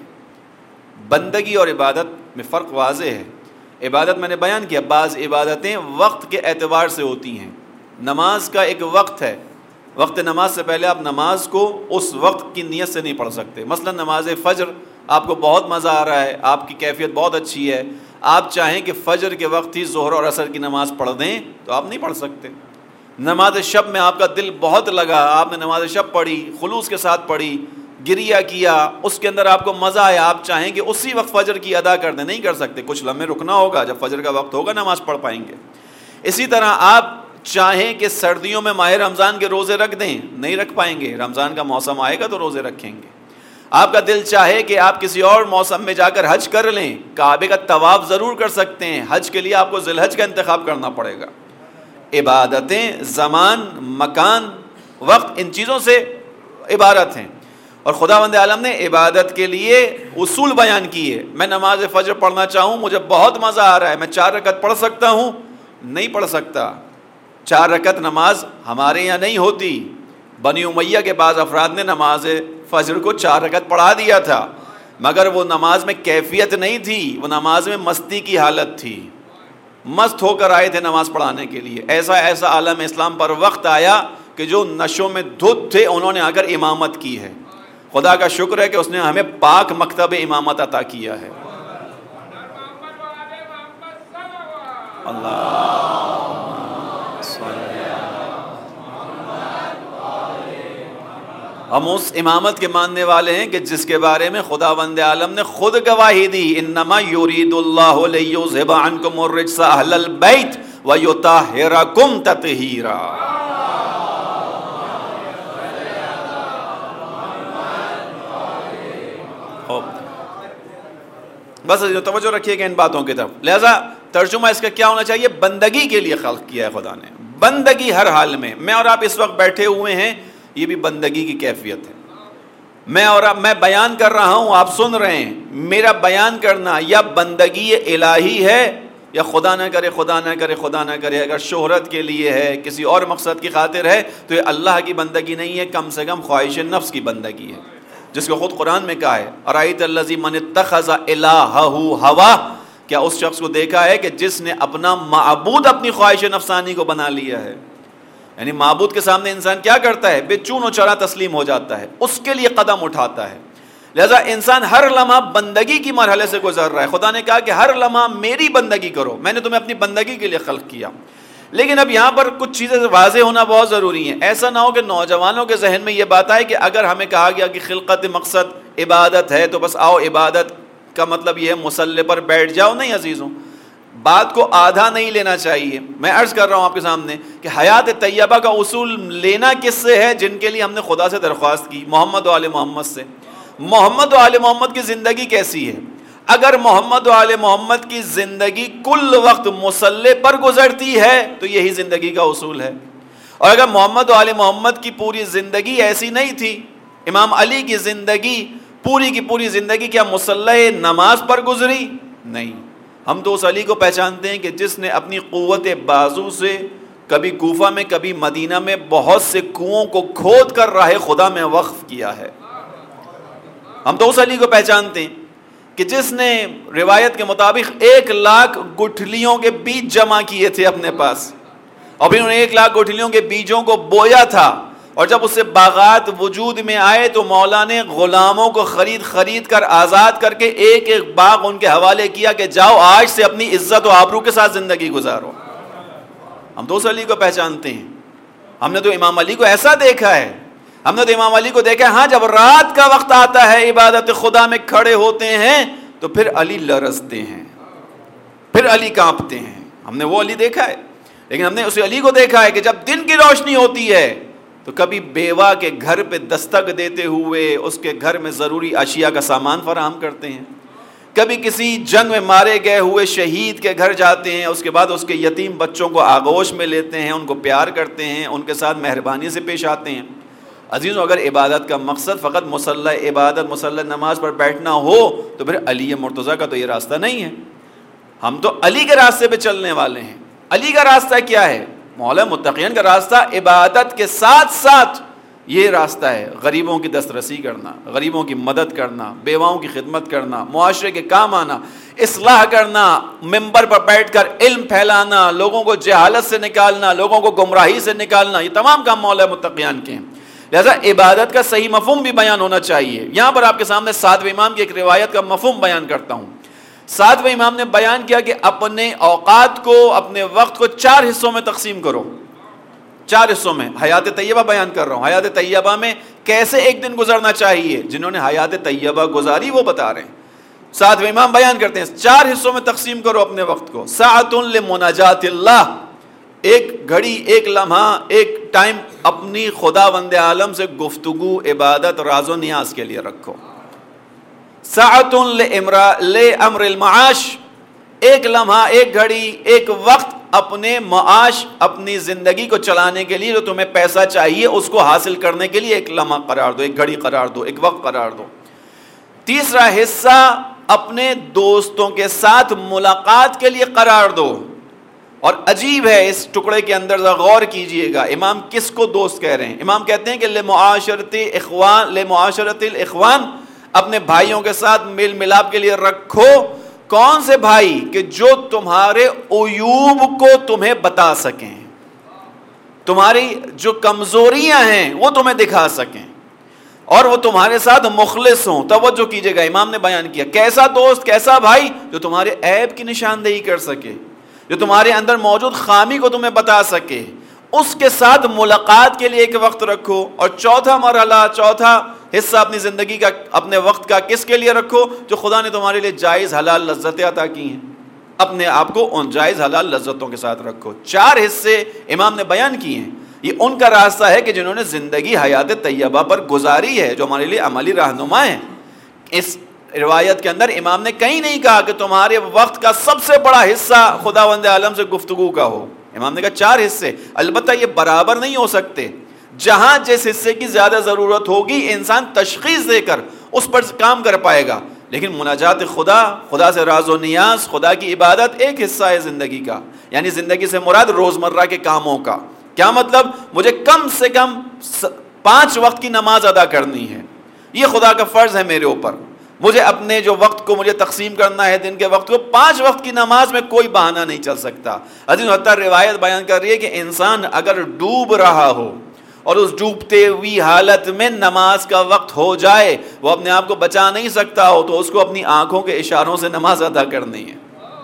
بندگی اور عبادت میں فرق واضح ہے. عبادت میں نے بیان کیا، بعض عبادتیں وقت کے اعتبار سے ہوتی ہیں. نماز کا ایک وقت ہے، وقت نماز سے پہلے آپ نماز کو اس وقت کی نیت سے نہیں پڑھ سکتے. مثلا نماز فجر آپ کو بہت مزہ آ رہا ہے، آپ کی کیفیت بہت اچھی ہے، آپ چاہیں کہ فجر کے وقت ہی ظہر اور عصر کی نماز پڑھ دیں تو آپ نہیں پڑھ سکتے. نماز شب میں آپ کا دل بہت لگا، آپ نے نماز شب پڑھی، خلوص کے ساتھ پڑھی، گریہ کیا، اس کے اندر آپ کو مزہ آیا، آپ چاہیں کہ اسی وقت فجر کی ادا کر دیں، نہیں کر سکتے. کچھ لمحے رکنا ہوگا، جب فجر کا وقت ہوگا نماز پڑھ پائیں گے. اسی طرح آپ چاہیں کہ سردیوں میں ماہ رمضان کے روزے رکھ دیں، نہیں رکھ پائیں گے. رمضان کا موسم آئے گا تو روزے رکھیں گے. آپ کا دل چاہے کہ آپ کسی اور موسم میں جا کر حج کر لیں، کعبے کا طواف ضرور کر سکتے ہیں. حج کے لیے آپ کو ذی الحج کا انتخاب کرنا پڑے گا. عبادتیں زمان، مکان، وقت، ان چیزوں سے عبارت ہیں. اور خداوند عالم نے عبادت کے لیے اصول بیان کیے. میں نماز فجر پڑھنا چاہوں، مجھے بہت مزہ آ رہا ہے، میں 4 رکعت پڑھ سکتا ہوں؟ نہیں پڑھ سکتا. 4 رکعت نماز ہمارے یہاں نہیں ہوتی. بنی امیہ کے بعض افراد نے نماز فجر کو 4 رکعت پڑھا دیا تھا، مگر وہ نماز میں کیفیت نہیں تھی، وہ نماز میں مستی کی حالت تھی. مست ہو کر آئے تھے نماز پڑھانے کے لیے. ایسا عالم اسلام پر وقت آیا کہ جو نشوں میں دھت تھے انہوں نے آ کر امامت کی ہے. خدا کا شکر ہے کہ اس نے ہمیں پاک مکتب امامت عطا کیا ہے. ہم اس امامت کے ماننے والے ہیں کہ جس کے بارے میں خداوند عالم نے خود گواہی دی, انما یرید اللہ لیذھب عنکم الرجس اہل البیت ویطہرکم تطہیرا. بس توجہ رکھیے گا ان باتوں کی طرف. لہذا ترجمہ اس کا کیا ہونا چاہیے؟ بندگی کے لیے خلق کیا ہے خدا نے, بندگی ہر حال میں. میں اور آپ اس وقت بیٹھے ہوئے ہیں, یہ بھی بندگی کی کیفیت ہے. میں بیان کر رہا ہوں, آپ سن رہے ہیں. میرا بیان کرنا یا بندگی الہی ہے یا خدا نہ کرے خدا نہ کرے خدا نہ کرے اگر شہرت کے لیے ہے, کسی اور مقصد کی خاطر ہے, تو یہ اللہ کی بندگی نہیں ہے, کم سے کم خواہش نفس کی بندگی ہے, جس کو خود قرآن میں کہا ہے ارائیت الذی من اتخذ الہہ ہوا. کیا اس شخص کو دیکھا ہے کہ جس نے اپنا معبود اپنی خواہش نفسانی کو بنا لیا ہے. یعنی معبود کے سامنے انسان کیا کرتا ہے؟ بے چون و چرا تسلیم ہو جاتا ہے, اس کے لیے قدم اٹھاتا ہے. لہذا انسان ہر لمحہ بندگی کی مرحلے سے گزر رہا ہے. خدا نے کہا کہ ہر لمحہ میری بندگی کرو, میں نے تمہیں اپنی بندگی کے لیے خلق کیا. لیکن اب یہاں پر کچھ چیزیں واضح ہونا بہت ضروری ہیں. ایسا نہ ہو کہ نوجوانوں کے ذہن میں یہ بات آئے کہ اگر ہمیں کہا گیا کہ خلقت مقصد عبادت ہے تو بس آؤ عبادت کا مطلب یہ ہے مصلی پر بیٹھ جاؤ. نہیں عزیزوں, بات کو آدھا نہیں لینا چاہیے. میں عرض کر رہا ہوں آپ کے سامنے کہ حیات طیبہ کا اصول لینا کس سے ہے؟ جن کے لیے ہم نے خدا سے درخواست کی, محمد و آل محمد سے. محمد و آل محمد کی زندگی کیسی ہے؟ اگر محمد و آل محمد کی زندگی کل وقت مصلی پر گزرتی ہے تو یہی زندگی کا اصول ہے. اور اگر محمد و آل محمد کی پوری زندگی ایسی نہیں تھی, امام علی کی زندگی پوری کی پوری زندگی کیا مصلی نماز پر گزری؟ نہیں. ہم تو اس علی کو پہچانتے ہیں کہ جس نے اپنی قوت بازو سے کبھی کوفہ میں کبھی مدینہ میں بہت سے کنووں کو کھود کر راہ خدا میں وقف کیا ہے. ہم تو اس علی کو پہچانتے ہیں کہ جس نے روایت کے مطابق 1,00,000 گٹھلیوں کے بیج جمع کیے تھے اپنے پاس, اور پھر انہوں نے 1,00,000 گٹھلیوں کے بیجوں کو بویا تھا, اور جب اس سے باغات وجود میں آئے تو مولا نے غلاموں کو خرید کر آزاد کر کے ایک ایک باغ ان کے حوالے کیا کہ جاؤ آج سے اپنی عزت و آبرو کے ساتھ زندگی گزارو. ہم تو اس علی کو پہچانتے ہیں. ہم نے تو امام علی کو ایسا دیکھا ہے, ہم نے تو امام علی کو دیکھا ہے, ہاں جب رات کا وقت آتا ہے عبادت خدا میں کھڑے ہوتے ہیں تو پھر علی لرزتے ہیں, پھر علی کانپتے ہیں. ہم نے وہ علی دیکھا ہے. لیکن ہم نے اس علی کو دیکھا ہے کہ جب دن کی روشنی ہوتی ہے تو کبھی بیوہ کے گھر پہ دستک دیتے ہوئے اس کے گھر میں ضروری اشیاء کا سامان فراہم کرتے ہیں, کبھی کسی جنگ میں مارے گئے ہوئے شہید کے گھر جاتے ہیں, اس کے بعد اس کے یتیم بچوں کو آغوش میں لیتے ہیں, ان کو پیار کرتے ہیں, ان کے ساتھ مہربانی سے پیش آتے ہیں. عزیزوں, اگر عبادت کا مقصد فقط مصلی عبادت مصلی نماز پر بیٹھنا ہو تو پھر علی مرتضیٰ کا تو یہ راستہ نہیں ہے. ہم تو علی کے راستے پہ چلنے والے ہیں. علی کا راستہ کیا ہے؟ مولا متقین کا راستہ عبادت کے ساتھ ساتھ یہ راستہ ہے غریبوں کی دسترسی کرنا, غریبوں کی مدد کرنا, بیواؤں کی خدمت کرنا, معاشرے کے کام آنا, اصلاح کرنا, ممبر پر بیٹھ کر علم پھیلانا, لوگوں کو جہالت سے نکالنا, لوگوں کو گمراہی سے نکالنا. یہ تمام کام مولا متقین کے ہیں. لہذا عبادت کا صحیح مفہوم بھی بیان ہونا چاہیے. یہاں پر آپ کے سامنے 7ویں امام کی ایک روایت کا مفہوم بیان کرتا ہوں. 7ویں امام نے بیان کیا کہ اپنے اوقات کو, اپنے وقت کو 4 حصوں میں تقسیم کرو. 4 حصوں میں. حیات طیبہ بیان کر رہا ہوں. حیات طیبہ میں کیسے ایک دن گزرنا چاہیے, جنہوں نے حیات طیبہ گزاری وہ بتا رہے ہیں. 7ویں امام بیان کرتے ہیں 4 حصوں میں تقسیم کرو اپنے وقت کو. ساعۃ لمناجات اللہ, ایک گھڑی, ایک لمحہ, ایک ٹائم اپنی خداوند عالم سے گفتگو, عبادت, راز و نیاز کے لیے رکھو. ساعۃ لامر المعاش, ایک لمحہ, ایک گھڑی, ایک وقت اپنے معاش, اپنی زندگی کو چلانے کے لیے, جو تمہیں پیسہ چاہیے اس کو حاصل کرنے کے لیے ایک لمحہ قرار دو, ایک گھڑی قرار دو, ایک وقت قرار دو. تیسرا حصہ اپنے دوستوں کے ساتھ ملاقات کے لیے قرار دو. اور عجیب ہے اس ٹکڑے کے اندر ذرا غور کیجئے گا, امام کس کو دوست کہہ رہے ہیں؟ امام کہتے ہیں کہ لمعاشرت الاخوان, اپنے بھائیوں کے ساتھ میل ملاپ کے لیے رکھو. کون سے بھائی کہ جو تمہارے عیوب کو تمہیں بتا سکیں, تمہاری جو کمزوریاں ہیں وہ تمہیں دکھا سکیں, اور وہ تمہارے ساتھ مخلص ہوں. توجہ کیجئے گا, امام نے بیان کیا کیسا دوست, کیسا بھائی جو تمہارے عیب کی نشاندہی کر سکے, جو تمہارے اندر موجود خامی کو تمہیں بتا سکے, اس کے ساتھ ملاقات کے لیے ایک وقت رکھو. اور چوتھا مرحلہ, چوتھا حصہ اپنی زندگی کا, اپنے وقت کا کس کے لیے رکھو؟ جو خدا نے تمہارے لیے جائز حلال لذتیں عطا کی ہیں, اپنے آپ کو ان جائز حلال لذتوں کے ساتھ رکھو. 4 حصے امام نے بیان کیے ہیں. یہ ان کا راستہ ہے کہ جنہوں نے زندگی حیات طیبہ پر گزاری ہے, جو ہمارے لیے عملی رہنما ہے. اس روایت کے اندر امام نے کہیں نہیں کہا کہ تمہارے وقت کا سب سے بڑا حصہ خداوند عالم سے گفتگو کا ہو. امام نے کہا 4 حصے, البتہ یہ برابر نہیں ہو سکتے. جہاں جس حصے کی زیادہ ضرورت ہوگی انسان تشخیص دے کر اس پر کام کر پائے گا. لیکن مناجات خدا, خدا سے راز و نیاز, خدا کی عبادت ایک حصہ ہے زندگی کا. یعنی زندگی سے مراد روزمرہ کے کاموں کا. کیا مطلب؟ مجھے کم سے کم 5 وقت کی نماز ادا کرنی ہے, یہ خدا کا فرض ہے میرے اوپر. مجھے اپنے جو وقت کو مجھے تقسیم کرنا ہے, دن کے وقت کو, 5 وقت کی نماز میں کوئی بہانہ نہیں چل سکتا. عزیز حتیٰ روایت بیان کر رہی ہے کہ انسان اگر ڈوب رہا ہو اور اس ڈوبتے ہوئی حالت میں نماز کا وقت ہو جائے, وہ اپنے آپ کو بچا نہیں سکتا ہو, تو اس کو اپنی آنکھوں کے اشاروں سے نماز ادا کرنی ہے.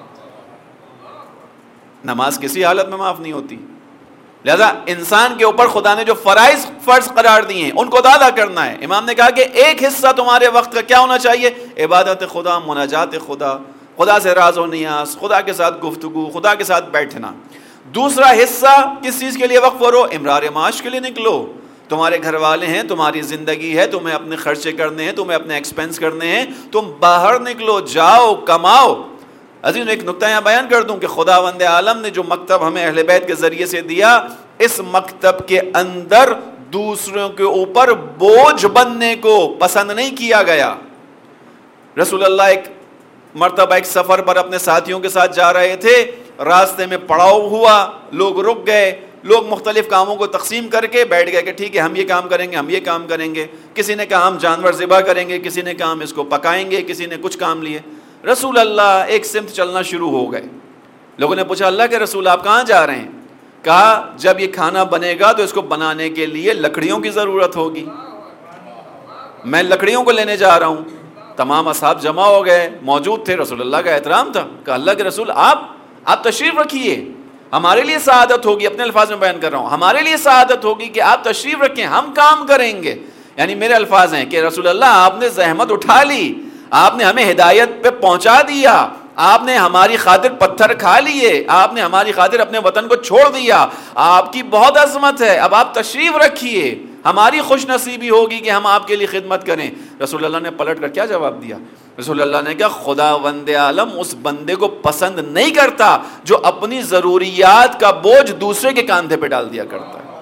نماز کسی حالت میں معاف نہیں ہوتی. لہذا انسان کے اوپر خدا نے جو فرض قرار دیے ہیں ان کو ادا کرنا ہے. امام نے کہا کہ ایک حصہ تمہارے وقت کا کیا ہونا چاہیے؟ عبادت خدا, مناجات خدا, خدا سے راز و نیاز, خدا کے ساتھ گفتگو, خدا کے ساتھ بیٹھنا. دوسرا حصہ کس چیز کے لیے وقف کرو؟ امرار معاش کے لیے نکلو. تمہارے گھر والے ہیں, تمہاری زندگی ہے, تمہیں اپنے خرچے کرنے ہیں, تمہیں اپنے ایکسپینس کرنے ہیں, تم باہر نکلو, جاؤ, کماؤ. عزیز ایک نکتہ یہاں بیان کر دوں کہ خداوند عالم نے جو مکتب ہمیں اہل بیت کے ذریعے سے دیا, اس مکتب کے اندر دوسروں کے اوپر بوجھ بننے کو پسند نہیں کیا گیا. رسول اللہ ایک مرتبہ ایک سفر پر اپنے ساتھیوں کے ساتھ جا رہے تھے, راستے میں پڑاؤ ہوا, لوگ رک گئے, لوگ مختلف کاموں کو تقسیم کر کے بیٹھ گئے کہ ٹھیک ہے ہم یہ کام کریں گے, ہم یہ کام کریں گے. کسی نے کہا ہم جانور ذبح کریں گے, کسی نے کہا ہم اس کو پکائیں گے, کسی نے کچھ کام لیے. رسول اللہ ایک سمت چلنا شروع ہو گئے. لوگوں نے پوچھا اللہ کے رسول آپ کہاں جا رہے ہیں؟ کہا جب یہ کھانا بنے گا تو اس کو بنانے کے لیے لکڑیوں کی ضرورت ہوگی, میں لکڑیوں کو لینے جا رہا ہوں. تمام اصحاب جمع ہو گئے, موجود تھے, رسول اللہ کا احترام تھا. کہا اللہ کے رسول آپ تشریف رکھیے, ہمارے لیے سعادت ہوگی, اپنے الفاظ میں بیان کر رہا ہوں, ہمارے لیے سعادت ہوگی کہ آپ تشریف رکھیں, ہم کام کریں گے. یعنی میرے الفاظ ہیں کہ رسول اللہ آپ نے زحمت اٹھا لی, آپ نے ہمیں ہدایت پہ پہنچا دیا, آپ نے ہماری خاطر پتھر کھا لیے, آپ نے ہماری خاطر اپنے وطن کو چھوڑ دیا, آپ کی بہت عظمت ہے, اب آپ تشریف رکھیے, ہماری خوش نصیبی ہوگی کہ ہم آپ کے لیے خدمت کریں. رسول اللہ نے پلٹ کر کیا جواب دیا؟ رسول اللہ نے کہا خداوند عالم اس بندے کو پسند نہیں کرتا جو اپنی ضروریات کا بوجھ دوسرے کے کاندھے پہ ڈال دیا کرتا ہے.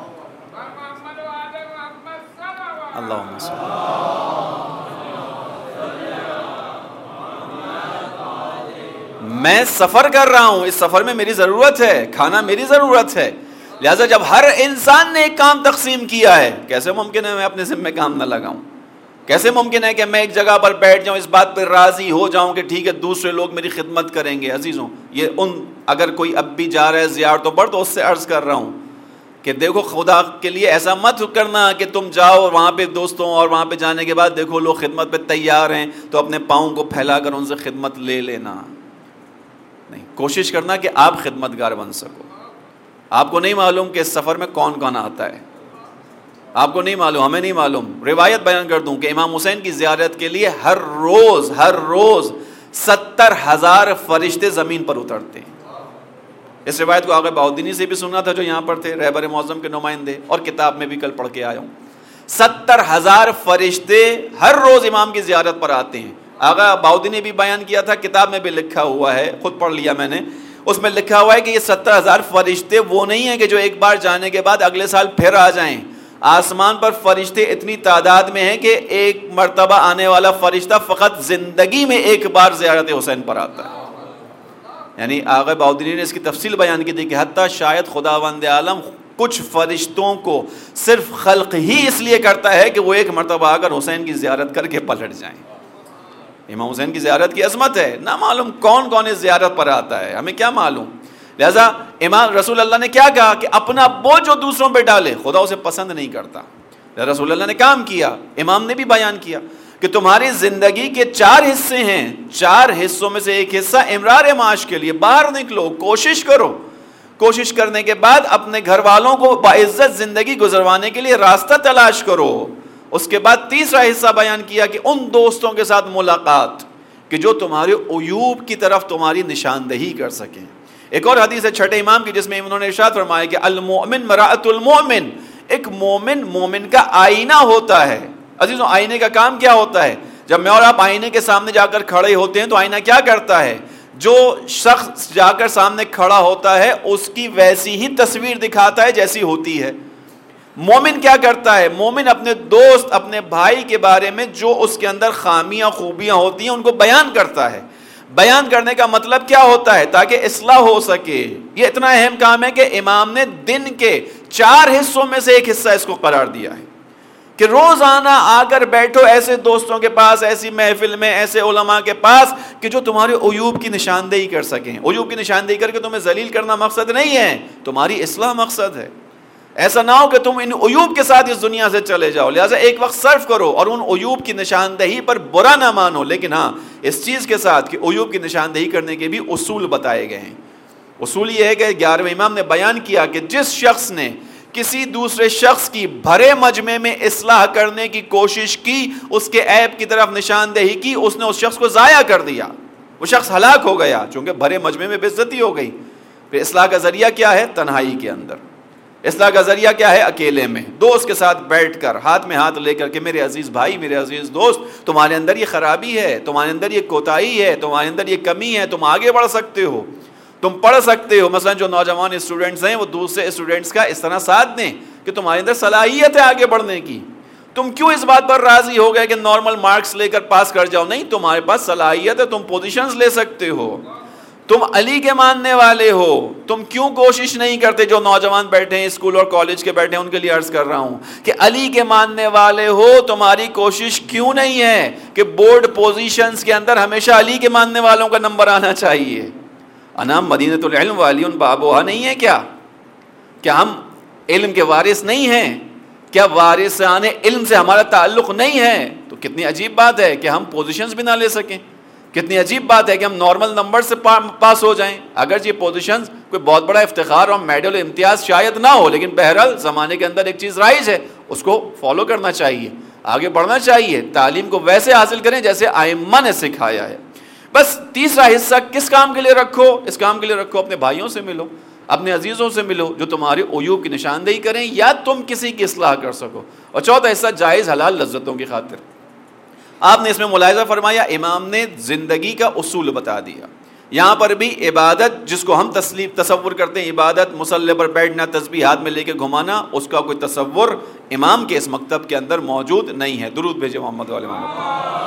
اللہم صلی میں سفر کر رہا ہوں, اس سفر میں میری ضرورت ہے, کھانا میری ضرورت ہے. لہٰذا جب ہر انسان نے ایک کام تقسیم کیا ہے, کیسے ممکن ہے میں اپنے ذمہ کام نہ لگاؤں؟ کیسے ممکن ہے کہ میں ایک جگہ پر بیٹھ جاؤں, اس بات پر راضی ہو جاؤں کہ ٹھیک ہے دوسرے لوگ میری خدمت کریں گے؟ عزیزوں یہ اگر کوئی اب بھی جا رہا ہے زیارتوں پر تو اس سے عرض کر رہا ہوں کہ دیکھو خدا کے لیے ایسا مت کرنا کہ تم جاؤ اور وہاں پہ دوستوں, اور وہاں پہ جانے کے بعد دیکھو لوگ خدمت پہ تیار ہیں تو اپنے پاؤں کو پھیلا کر ان سے خدمت لے لینا. نہیں, کوشش کرنا کہ آپ خدمتگار بن سکو. آپ کو نہیں معلوم کہ اس سفر میں کون کون آتا ہے, آپ کو نہیں معلوم, ہمیں نہیں معلوم. روایت بیان کر دوں کہ امام حسین کی زیارت کے لیے ہر روز 70,000 فرشتے زمین پر اترتے ہیں. اس روایت کو آغا بہاؤالدینی سے بھی سنا تھا جو یہاں پر تھے, رہبر معظم کے نمائندے, اور کتاب میں بھی کل پڑھ کے آیا ہوں. 70,000 فرشتے ہر روز امام کی زیارت پر آتے ہیں. آغا بہاؤالدین نے بھی بیان کیا تھا, کتاب میں بھی لکھا ہوا ہے, خود پڑھ لیا میں نے, اس میں لکھا ہوا ہے کہ یہ 70,000 فرشتے وہ نہیں ہیں کہ جو ایک بار جانے کے بعد اگلے سال پھر آ جائیں. آسمان پر فرشتے اتنی تعداد میں ہیں کہ ایک مرتبہ آنے والا فرشتہ فقط زندگی میں ایک بار زیارت حسین پر آتا ہے. یعنی آغا بہاؤالدین نے اس کی تفصیل بیان کی تھی کہ حتیٰ شاید خداوند عالم کچھ فرشتوں کو صرف خلق ہی اس لیے کرتا ہے کہ وہ ایک مرتبہ آ کر حسین کی زیارت کر کے پلٹ جائیں. امام حسین کی زیارت کی عظمت ہے، نہ معلوم کون کون اس زیارت پر آتا ہے، ہمیں کیا معلوم. لہذا امام رسول اللہ نے کیا کہا کہ اپنا بوجھ جو دوسروں پہ ڈالے خدا اسے پسند نہیں کرتا. رسول اللہ نے کام کیا، امام نے بھی بیان کیا کہ تمہاری زندگی کے 4 حصے ہیں، 4 حصوں میں سے ایک حصہ امرار معاش کے لیے، باہر نکلو، کوشش کرو، کوشش کرنے کے بعد اپنے گھر والوں کو باعزت زندگی گزروانے کے لیے راستہ تلاش کرو. اس کے بعد تیسرا حصہ بیان کیا کہ ان دوستوں کے ساتھ ملاقات کہ جو تمہارے عیوب کی طرف تمہاری نشاندہی کر سکیں. ایک اور حدیث ہے چھٹے امام کی جس میں انہوں نے ارشاد فرمایا کہ المؤمن مرآۃ المؤمن، ایک مومن کا آئینہ ہوتا ہے. عزیزوں آئینے کا کام کیا ہوتا ہے؟ جب میں اور آپ آئینے کے سامنے جا کر کھڑے ہوتے ہیں تو آئینہ کیا کرتا ہے؟ جو شخص جا کر سامنے کھڑا ہوتا ہے اس کی ویسی ہی تصویر دکھاتا ہے جیسی ہوتی ہے. مومن کیا کرتا ہے؟ مومن اپنے دوست اپنے بھائی کے بارے میں جو اس کے اندر خامیاں خوبیاں ہوتی ہیں ان کو بیان کرتا ہے. بیان کرنے کا مطلب کیا ہوتا ہے؟ تاکہ اصلاح ہو سکے. یہ اتنا اہم کام ہے کہ امام نے دن کے 4 حصوں میں سے ایک حصہ اس کو قرار دیا ہے کہ روزانہ آ کر بیٹھو ایسے دوستوں کے پاس، ایسی محفل میں، ایسے علماء کے پاس کہ جو تمہارے عیوب کی نشاندہی کر سکیں. عیوب کی نشاندہی کر کے تمہیں ذلیل کرنا مقصد نہیں ہے، تمہاری اصلاح مقصد ہے. ایسا نہ ہو کہ تم ان عیوب کے ساتھ اس دنیا سے چلے جاؤ. لہٰذا ایک وقت صرف کرو اور ان عیوب کی نشاندہی پر برا نہ مانو، لیکن ہاں اس چیز کے ساتھ کہ عیوب کی نشاندہی کرنے کے بھی اصول بتائے گئے ہیں. اصول یہ ہے کہ 11ویں امام نے بیان کیا کہ جس شخص نے کسی دوسرے شخص کی بھرے مجمع میں اصلاح کرنے کی کوشش کی، اس کے عیب کی طرف نشاندہی کی، اس نے اس شخص کو ضائع کر دیا، وہ شخص ہلاک ہو گیا چونکہ بھرے مجمع میں بے عزتی ہو گئی. پھر اصلاح کا ذریعہ کیا ہے؟ تنہائی کے اندر. اصلاح کا ذریعہ کیا ہے؟ اکیلے میں دوست کے ساتھ بیٹھ کر ہاتھ میں ہاتھ لے کر کہ میرے عزیز بھائی، میرے عزیز دوست، تمہارے اندر یہ خرابی ہے، تمہارے اندر یہ کوتاہی ہے، تمہارے اندر یہ کمی ہے، تم آگے بڑھ سکتے ہو، تم پڑھ سکتے ہو. مثلا جو نوجوان اسٹوڈنٹس ہیں وہ دوسرے اسٹوڈنٹس کا اس طرح ساتھ دیں کہ تمہارے اندر صلاحیت ہے آگے بڑھنے کی. تم کیوں اس بات پر راضی ہو گئے کہ نارمل مارکس لے کر پاس کر جاؤ؟ نہیں، تمہارے پاس صلاحیت ہے، تم پوزیشنز لے سکتے ہو، تم علی کے ماننے والے ہو. تم کیوں کوشش نہیں کرتے؟ جو نوجوان بیٹھے ہیں اسکول اور کالج کے بیٹھے ہیں ان کے لیے عرض کر رہا ہوں کہ علی کے ماننے والے ہو، تمہاری کوشش کیوں نہیں ہے کہ بورڈ پوزیشنز کے اندر ہمیشہ علی کے ماننے والوں کا نمبر آنا چاہیے؟ انام مدینۃ العلم والیون بابوہا نہیں ہے کیا ہم علم کے وارث نہیں ہیں؟ کیا وارثان علم سے ہمارا تعلق نہیں ہے؟ تو کتنی عجیب بات ہے کہ ہم پوزیشنز بھی نہ لے سکیں. کتنی عجیب بات ہے کہ ہم نارمل نمبر سے پاس ہو جائیں. اگرچہ یہ پوزیشنز کوئی بہت بڑا افتخار اور میڈل امتیاز شاید نہ ہو، لیکن بہرحال زمانے کے اندر ایک چیز رائج ہے، اس کو فالو کرنا چاہیے، آگے بڑھنا چاہیے. تعلیم کو ویسے حاصل کریں جیسے ائمہ نے سکھایا ہے. بس تیسرا حصہ کس کام کے لیے رکھو؟ اس کام کے لیے رکھو اپنے بھائیوں سے ملو، اپنے عزیزوں سے ملو جو تمہارے عیوب کی نشاندہی کریں یا تم کسی کی اصلاح کر سکو. اور چوتھا حصہ جائز حلال لذتوں کی خاطر. آپ نے اس میں ملاحظہ فرمایا امام نے زندگی کا اصول بتا دیا. یہاں پر بھی عبادت جس کو ہم تصور کرتے ہیں، عبادت مصلی پر بیٹھنا، تسبیح ہاتھ میں لے کے گھمانا، اس کا کوئی تصور امام کے اس مکتب کے اندر موجود نہیں ہے. درود بھیجے محمد والے محمد.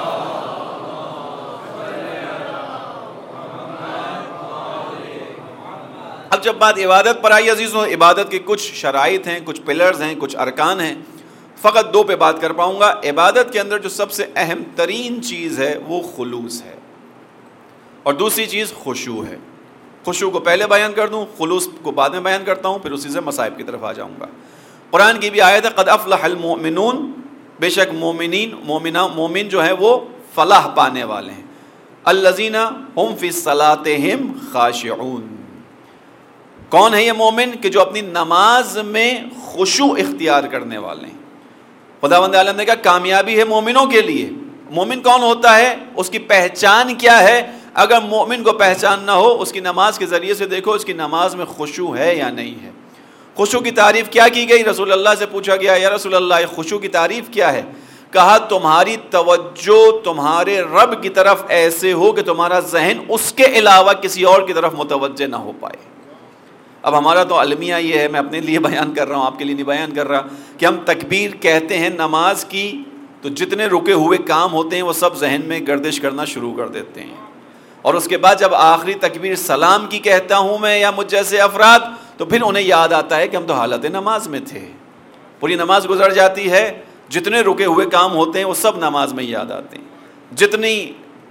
اب جب بات عبادت پر آئی عزیزوں، عبادت کے کچھ شرائط ہیں، کچھ پلرز ہیں، کچھ ارکان ہیں. فقط 2 پہ بات کر پاؤں گا. عبادت کے اندر جو سب سے اہم ترین چیز ہے وہ خلوص ہے، اور دوسری چیز خشوع ہے. خشوع کو پہلے بیان کر دوں، خلوص کو بعد میں بیان کرتا ہوں، پھر اسی سے مصائب کی طرف آ جاؤں گا. قرآن کی بھی آیت ہے قد افلح المؤمنون، بے شک مومن جو ہیں وہ فلاح پانے والے ہیں. الذین هم فی صلاتہم خاشعون. کون ہے یہ مومن؟ کہ جو اپنی نماز میں خشوع اختیار کرنے والے ہیں. خداوند عالم نے کہا کامیابی ہے مومنوں کے لیے. مومن کون ہوتا ہے؟ اس کی پہچان کیا ہے؟ اگر مومن کو پہچان نہ ہو، اس کی نماز کے ذریعے سے دیکھو اس کی نماز میں خشوع ہے یا نہیں ہے. خشوع کی تعریف کیا کی گئی؟ رسول اللہ سے پوچھا گیا یا رسول اللہ یہ خشوع کی تعریف کیا ہے؟ کہا تمہاری توجہ تمہارے رب کی طرف ایسے ہو کہ تمہارا ذہن اس کے علاوہ کسی اور کی طرف متوجہ نہ ہو پائے. اب ہمارا تو المیہ یہ ہے، میں اپنے لیے بیان کر رہا ہوں، آپ کے لیے نہیں بیان کر رہا، کہ ہم تکبیر کہتے ہیں نماز کی تو جتنے رکے ہوئے کام ہوتے ہیں وہ سب ذہن میں گردش کرنا شروع کر دیتے ہیں. اور اس کے بعد جب آخری تکبیر سلام کی کہتا ہوں میں یا مجھ جیسے افراد، تو پھر انہیں یاد آتا ہے کہ ہم تو حالت نماز میں تھے. پوری نماز گزر جاتی ہے، جتنے رکے ہوئے کام ہوتے ہیں وہ سب نماز میں یاد آتے ہیں. جتنی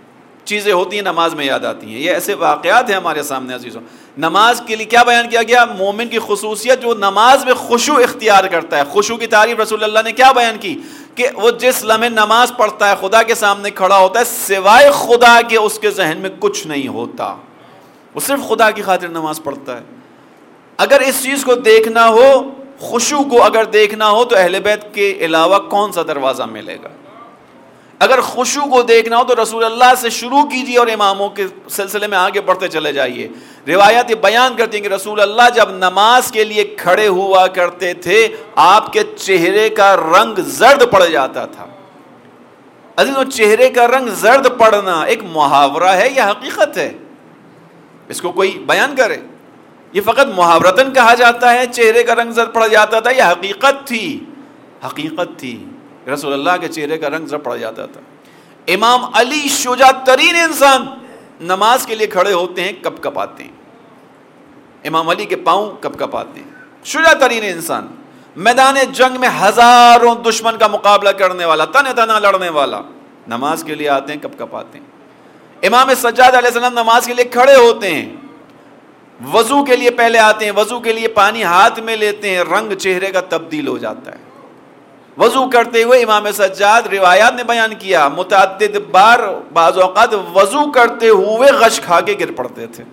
چیزیں ہوتی ہیں نماز میں یاد آتی ہیں. یہ ایسے واقعات ہیں ہمارے سامنے عزیزوں. نماز کے لیے کیا بیان کیا گیا؟ مومن کی خصوصیت جو نماز میں خشوع اختیار کرتا ہے. خشوع کی تعریف رسول اللہ نے کیا بیان کی کہ وہ جس لمحے نماز پڑھتا ہے خدا کے سامنے کھڑا ہوتا ہے سوائے خدا کے اس کے ذہن میں کچھ نہیں ہوتا, وہ صرف خدا کی خاطر نماز پڑھتا ہے. اگر اس چیز کو دیکھنا ہو, خشوع کو اگر دیکھنا ہو تو اہل بیت کے علاوہ کون سا دروازہ ملے گا؟ اگر خشوع کو دیکھنا ہو تو رسول اللہ سے شروع کیجیے اور اماموں کے سلسلے میں آگے بڑھتے چلے جائیے. روایات یہ بیان کرتی ہیں کہ رسول اللہ جب نماز کے لیے کھڑے ہوا کرتے تھے آپ کے چہرے کا رنگ زرد پڑ جاتا تھا. عزیزوں, چہرے کا رنگ زرد پڑنا ایک محاورہ ہے یا حقیقت ہے؟ اس کو کوئی بیان کرے. یہ فقط محاورتاً کہا جاتا ہے چہرے کا رنگ زرد پڑ جاتا تھا, یہ حقیقت تھی؟ حقیقت تھی. رسول اللہ کے چہرے کا رنگ زرد پڑ جاتا تھا. امام علی شجاع ترین انسان نماز کے لیے کھڑے ہوتے ہیں کپ کپاتے ہیں. امام علی کے پاؤں کپ کپاتے ہیں. شجاع ترین انسان, میدان جنگ میں ہزاروں دشمن کا مقابلہ کرنے والا, تن تنا لڑنے والا, نماز کے لیے آتے ہیں کپ کپاتے ہیں. امام سجاد علیہ السلام نماز کے لیے کھڑے ہوتے ہیں, وضو کے لیے پہلے آتے ہیں, وضو کے لیے پانی ہاتھ میں لیتے ہیں, رنگ چہرے کا تبدیل ہو جاتا ہے. وضو کرتے ہوئے امام سجاد روایات نے بیان کیا متعدد بار بعض اوقات وضو کرتے ہوئے غش کھا کے گر پڑتے تھے.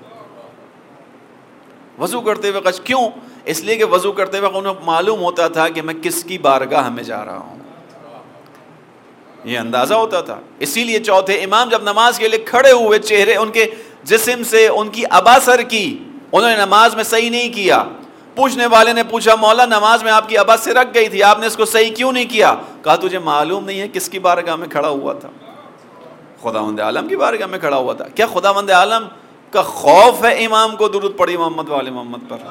وضو کرتے ہوئے غش, کیوں؟ اس لیے کہ وضو کرتے ہوئے انہیں معلوم ہوتا تھا کہ میں کس کی بارگاہ میں جا رہا ہوں, یہ اندازہ ہوتا تھا. اسی لیے چوتھے امام جب نماز کے لیے کھڑے ہوئے چہرے ان کے جسم سے ان کی ابا سر کی, انہوں نے نماز میں صحیح نہیں کیا. پوچھنے والے نے پوچھا مولا نماز میں آپ کی ابا سے رکھ گئی تھی, آپ نے اس کو صحیح کیوں نہیں کیا؟ کہا تجھے معلوم نہیں ہے کس کی بارگاہ میں کھڑا ہوا تھا؟ خداوند عالم کی بارگاہ میں کھڑا ہوا تھا. کیا خداوند عالم کا خوف ہے امام کو درود پڑھی محمد والے محمد پر؟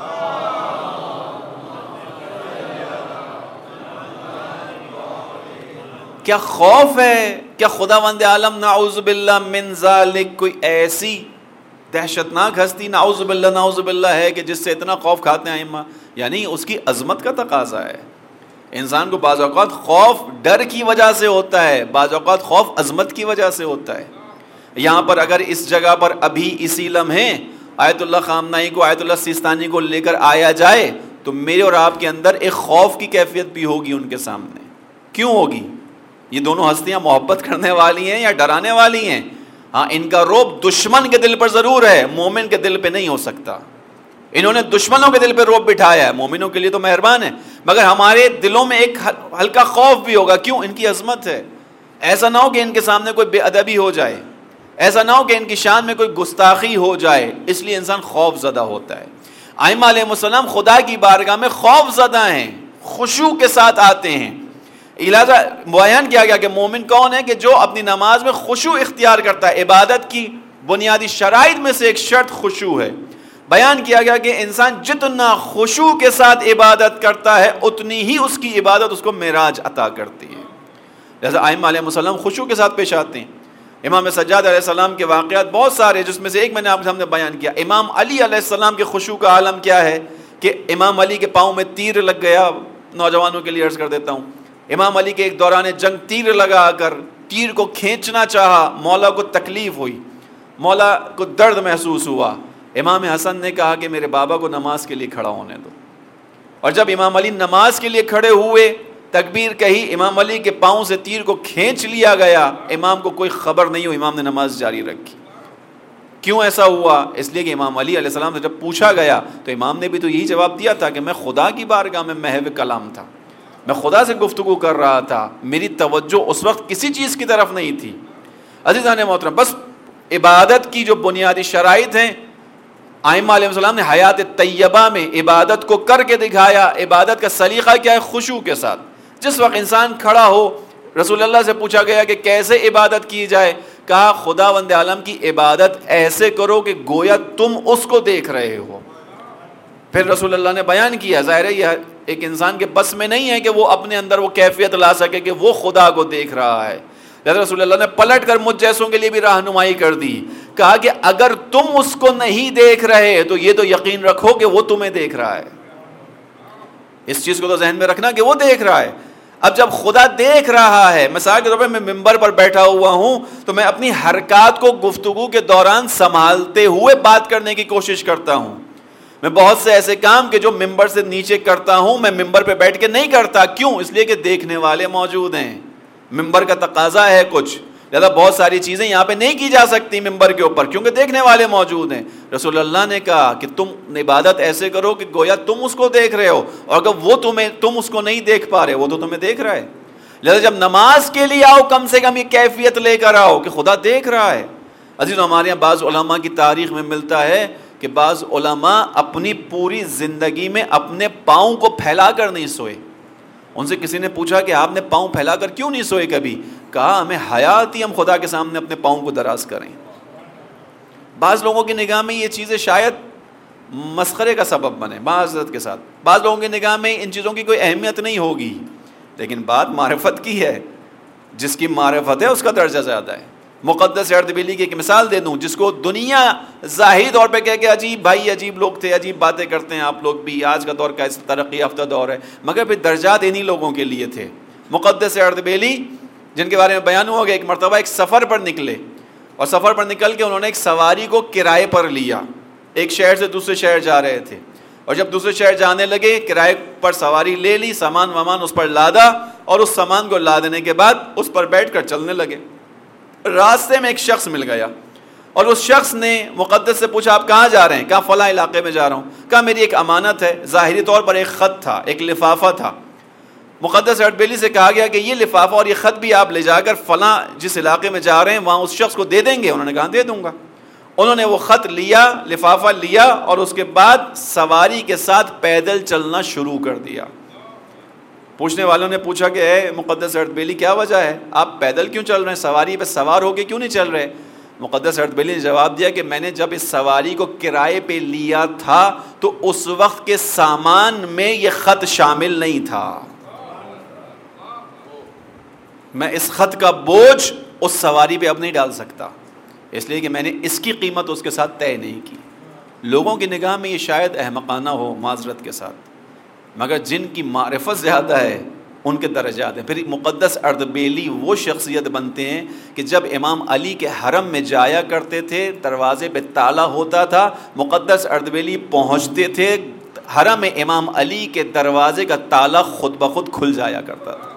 کیا خوف ہے؟ کیا خداوند عالم نعوذ باللہ من ذالک کوئی ایسی دہشتناک ہستی نعوذ باللہ ہے کہ جس سے اتنا خوف کھاتے ہیں ائمہ؟ یعنی اس کی عظمت کا تقاضا ہے. انسان کو بعض اوقات خوف ڈر کی وجہ سے ہوتا ہے, بعض اوقات خوف عظمت کی وجہ سے ہوتا ہے. یہاں پر اگر اس جگہ پر ابھی اسی لمحے آیت اللہ خامنائی کو, آیت اللہ سیستانی کو لے کر آیا جائے تو میرے اور آپ کے اندر ایک خوف کی کیفیت بھی ہوگی ان کے سامنے. کیوں ہوگی؟ یہ دونوں ہستیاں محبت کرنے والی ہیں یا ڈرانے والی ہیں؟ ہاں, ان کا رعب دشمن کے دل پر ضرور ہے, مومن کے دل پہ نہیں ہو سکتا. انہوں نے دشمنوں کے دل پہ رعب بٹھایا ہے, مومنوں کے لیے تو مہربان ہے, مگر ہمارے دلوں میں ایک ہلکا خوف بھی ہوگا. کیوں؟ ان کی عظمت ہے. ایسا نہ ہو کہ ان کے سامنے کوئی بے ادبی ہو جائے, ایسا نہ ہو کہ ان کی شان میں کوئی گستاخی ہو جائے, اس لیے انسان خوف زدہ ہوتا ہے. ائمہ علیہ السلام خدا کی بارگاہ میں خوف زدہ ہیں, خشوع کے ساتھ آتے ہیں. لہٰذا بیان کیا گیا کہ مومن کون ہے کہ جو اپنی نماز میں خشوع اختیار کرتا ہے. عبادت کی بنیادی شرائط میں سے ایک شرط خشوع ہے. بیان کیا گیا کہ انسان جتنا خشوع کے ساتھ عبادت کرتا ہے اتنی ہی اس کی عبادت اس کو معراج عطا کرتی ہے. لہٰذا ائمہ علیہ السلام خشوع کے ساتھ پیش آتے ہیں. امام سجاد علیہ السلام کے واقعات بہت سارے, جس میں سے ایک میں نے آپ کے سامنے بیان کیا. امام علی علیہ السلام کے خشوع کا عالم کیا ہے کہ امام علی کے پاؤں میں تیر لگ گیا. نوجوانوں کے لیے عرض کر دیتا ہوں, امام علی کے ایک دوران جنگ تیر لگا کر تیر کو کھینچنا چاہا, مولا کو تکلیف ہوئی, مولا کو درد محسوس ہوا. امام حسن نے کہا کہ میرے بابا کو نماز کے لیے کھڑا ہونے دو. اور جب امام علی نماز کے لیے کھڑے ہوئے, تکبیر کہی, امام علی کے پاؤں سے تیر کو کھینچ لیا گیا. امام کو کوئی خبر نہیں ہوئی, امام نے نماز جاری رکھی. کیوں ایسا ہوا؟ اس لیے کہ امام علی علیہ السلام سے جب پوچھا گیا تو امام نے بھی تو یہی جواب دیا تھا کہ میں خدا کی بارگاہ میں محو کلام تھا, میں خدا سے گفتگو کر رہا تھا, میری توجہ اس وقت کسی چیز کی طرف نہیں تھی. عزیزان محترم, بس عبادت کی جو بنیادی شرائط ہیں ائمہ علیہ السلام نے حیات طیبہ میں عبادت کو کر کے دکھایا. عبادت کا سلیقہ کیا ہے؟ خشوع کے ساتھ. جس وقت انسان کھڑا ہو, رسول اللہ سے پوچھا گیا کہ کیسے عبادت کی جائے, کہا خداوند عالم کی عبادت ایسے کرو کہ گویا تم اس کو دیکھ رہے ہو. پھر رسول اللہ نے بیان کیا, ظاہر ہے یہ ایک انسان کے بس میں نہیں ہے کہ وہ اپنے اندر وہ کیفیت لا سکے کہ وہ خدا کو دیکھ رہا ہے. رسول اللہ نے پلٹ کر مجھ جیسوں کے لیے بھی رہنمائی کر دی, کہا کہ اگر تم اس کو نہیں دیکھ رہے تو یہ تو یقین رکھو کہ وہ تمہیں دیکھ رہا ہے. اس چیز کو تو ذہن میں رکھنا کہ وہ دیکھ رہا ہے. اب جب خدا دیکھ رہا ہے، مثال کے طور پر میں ممبر پر بیٹھا ہوا ہوں تو میں اپنی حرکات کو گفتگو کے دوران سنبھالتے ہوئے بات کرنے کی کوشش کرتا ہوں. میں بہت سے ایسے کام کہ جو ممبر سے نیچے کرتا ہوں میں ممبر پہ بیٹھ کے نہیں کرتا. کیوں؟ اس لیے کہ دیکھنے والے موجود ہیں، ممبر کا تقاضا ہے کچھ، لہذا بہت ساری چیزیں یہاں پہ نہیں کی جا سکتی ممبر کے اوپر کیونکہ دیکھنے والے موجود ہیں. رسول اللہ نے کہا کہ تم عبادت ایسے کرو کہ گویا تم اس کو دیکھ رہے ہو، اور اگر وہ تم اس کو نہیں دیکھ پا رہے، وہ تو تمہیں دیکھ رہا ہے. لہذا جب نماز کے لیے آؤ کم سے کم یہ کیفیت لے کر آؤ کہ خدا دیکھ رہا ہے. عزیزو، ہمارے یہاں بعض علماء کی تاریخ میں ملتا ہے کہ بعض علماء اپنی پوری زندگی میں اپنے پاؤں کو پھیلا کر نہیں سوئے. ان سے کسی نے پوچھا کہ آپ نے پاؤں پھیلا کر کیوں نہیں سوئے کبھی؟ کہا ہمیں حیا آتی ہم خدا کے سامنے اپنے پاؤں کو دراز کریں. بعض لوگوں کی نگاہ میں یہ چیزیں شاید مسخرے کا سبب بنے، معذرت کے ساتھ. بعض لوگوں کی نگاہ میں ان چیزوں کی کوئی اہمیت نہیں ہوگی، لیکن بات معرفت کی ہے. جس کی معرفت ہے اس کا درجہ زیادہ ہے. مقدس اردبیلی کی ایک مثال دے دوں، جس کو دنیا ظاہری طور پہ کہہ کہ عجیب بھائی، عجیب لوگ تھے، عجیب باتیں کرتے ہیں آپ لوگ بھی، آج کا دور کا اس ترقی یافتہ دور ہے، مگر پھر درجات انہی لوگوں کے لیے تھے. مقدس اردبیلی جن کے بارے میں بیان ہوا کہ ایک مرتبہ ایک سفر پر نکلے، اور سفر پر نکل کے انہوں نے ایک سواری کو کرائے پر لیا. ایک شہر سے دوسرے شہر جا رہے تھے، اور جب دوسرے شہر جانے لگے کرائے پر سواری لے لی، سامان وامان اس پر لادا، اور اس سامان کو لادنے کے بعد اس پر بیٹھ کر چلنے لگے. راستے میں ایک شخص مل گیا، اور اس شخص نے مقدس سے پوچھا آپ کہاں جا رہے ہیں؟ کہا فلاں علاقے میں جا رہا ہوں. کہا میری ایک امانت ہے. ظاہری طور پر ایک خط تھا، ایک لفافہ تھا. مقدس اردبیلی سے کہا گیا کہ یہ لفافہ اور یہ خط بھی آپ لے جا کر فلاں جس علاقے میں جا رہے ہیں وہاں اس شخص کو دے دیں گے؟ انہوں نے کہا دے دوں گا. انہوں نے وہ خط لیا، لفافہ لیا، اور اس کے بعد سواری کے ساتھ پیدل چلنا شروع کر دیا. پوچھنے والوں نے پوچھا کہ اے مقدس اردبیلی کیا وجہ ہے، آپ پیدل کیوں چل رہے ہیں، سواری پہ سوار ہو کے کیوں نہیں چل رہے؟ مقدس اردبیلی نے جواب دیا کہ میں نے جب اس سواری کو کرائے پہ لیا تھا تو اس وقت کے سامان میں یہ خط شامل نہیں تھا. میں اس خط کا بوجھ اس سواری پہ اب نہیں ڈال سکتا، اس لیے کہ میں نے اس کی قیمت اس کے ساتھ طے نہیں کی. لوگوں کی نگاہ میں یہ شاید احمقانہ ہو، معذرت کے ساتھ، مگر جن کی معرفت زیادہ ہے ان کے درجات ہیں. پھر مقدس اردبیلی وہ شخصیت بنتے ہیں کہ جب امام علی کے حرم میں جایا کرتے تھے دروازے پہ تالا ہوتا تھا، مقدس اردبیلی پہنچتے تھے، حرم امام علی کے دروازے کا تالا خود بخود کھل جایا کرتا تھا،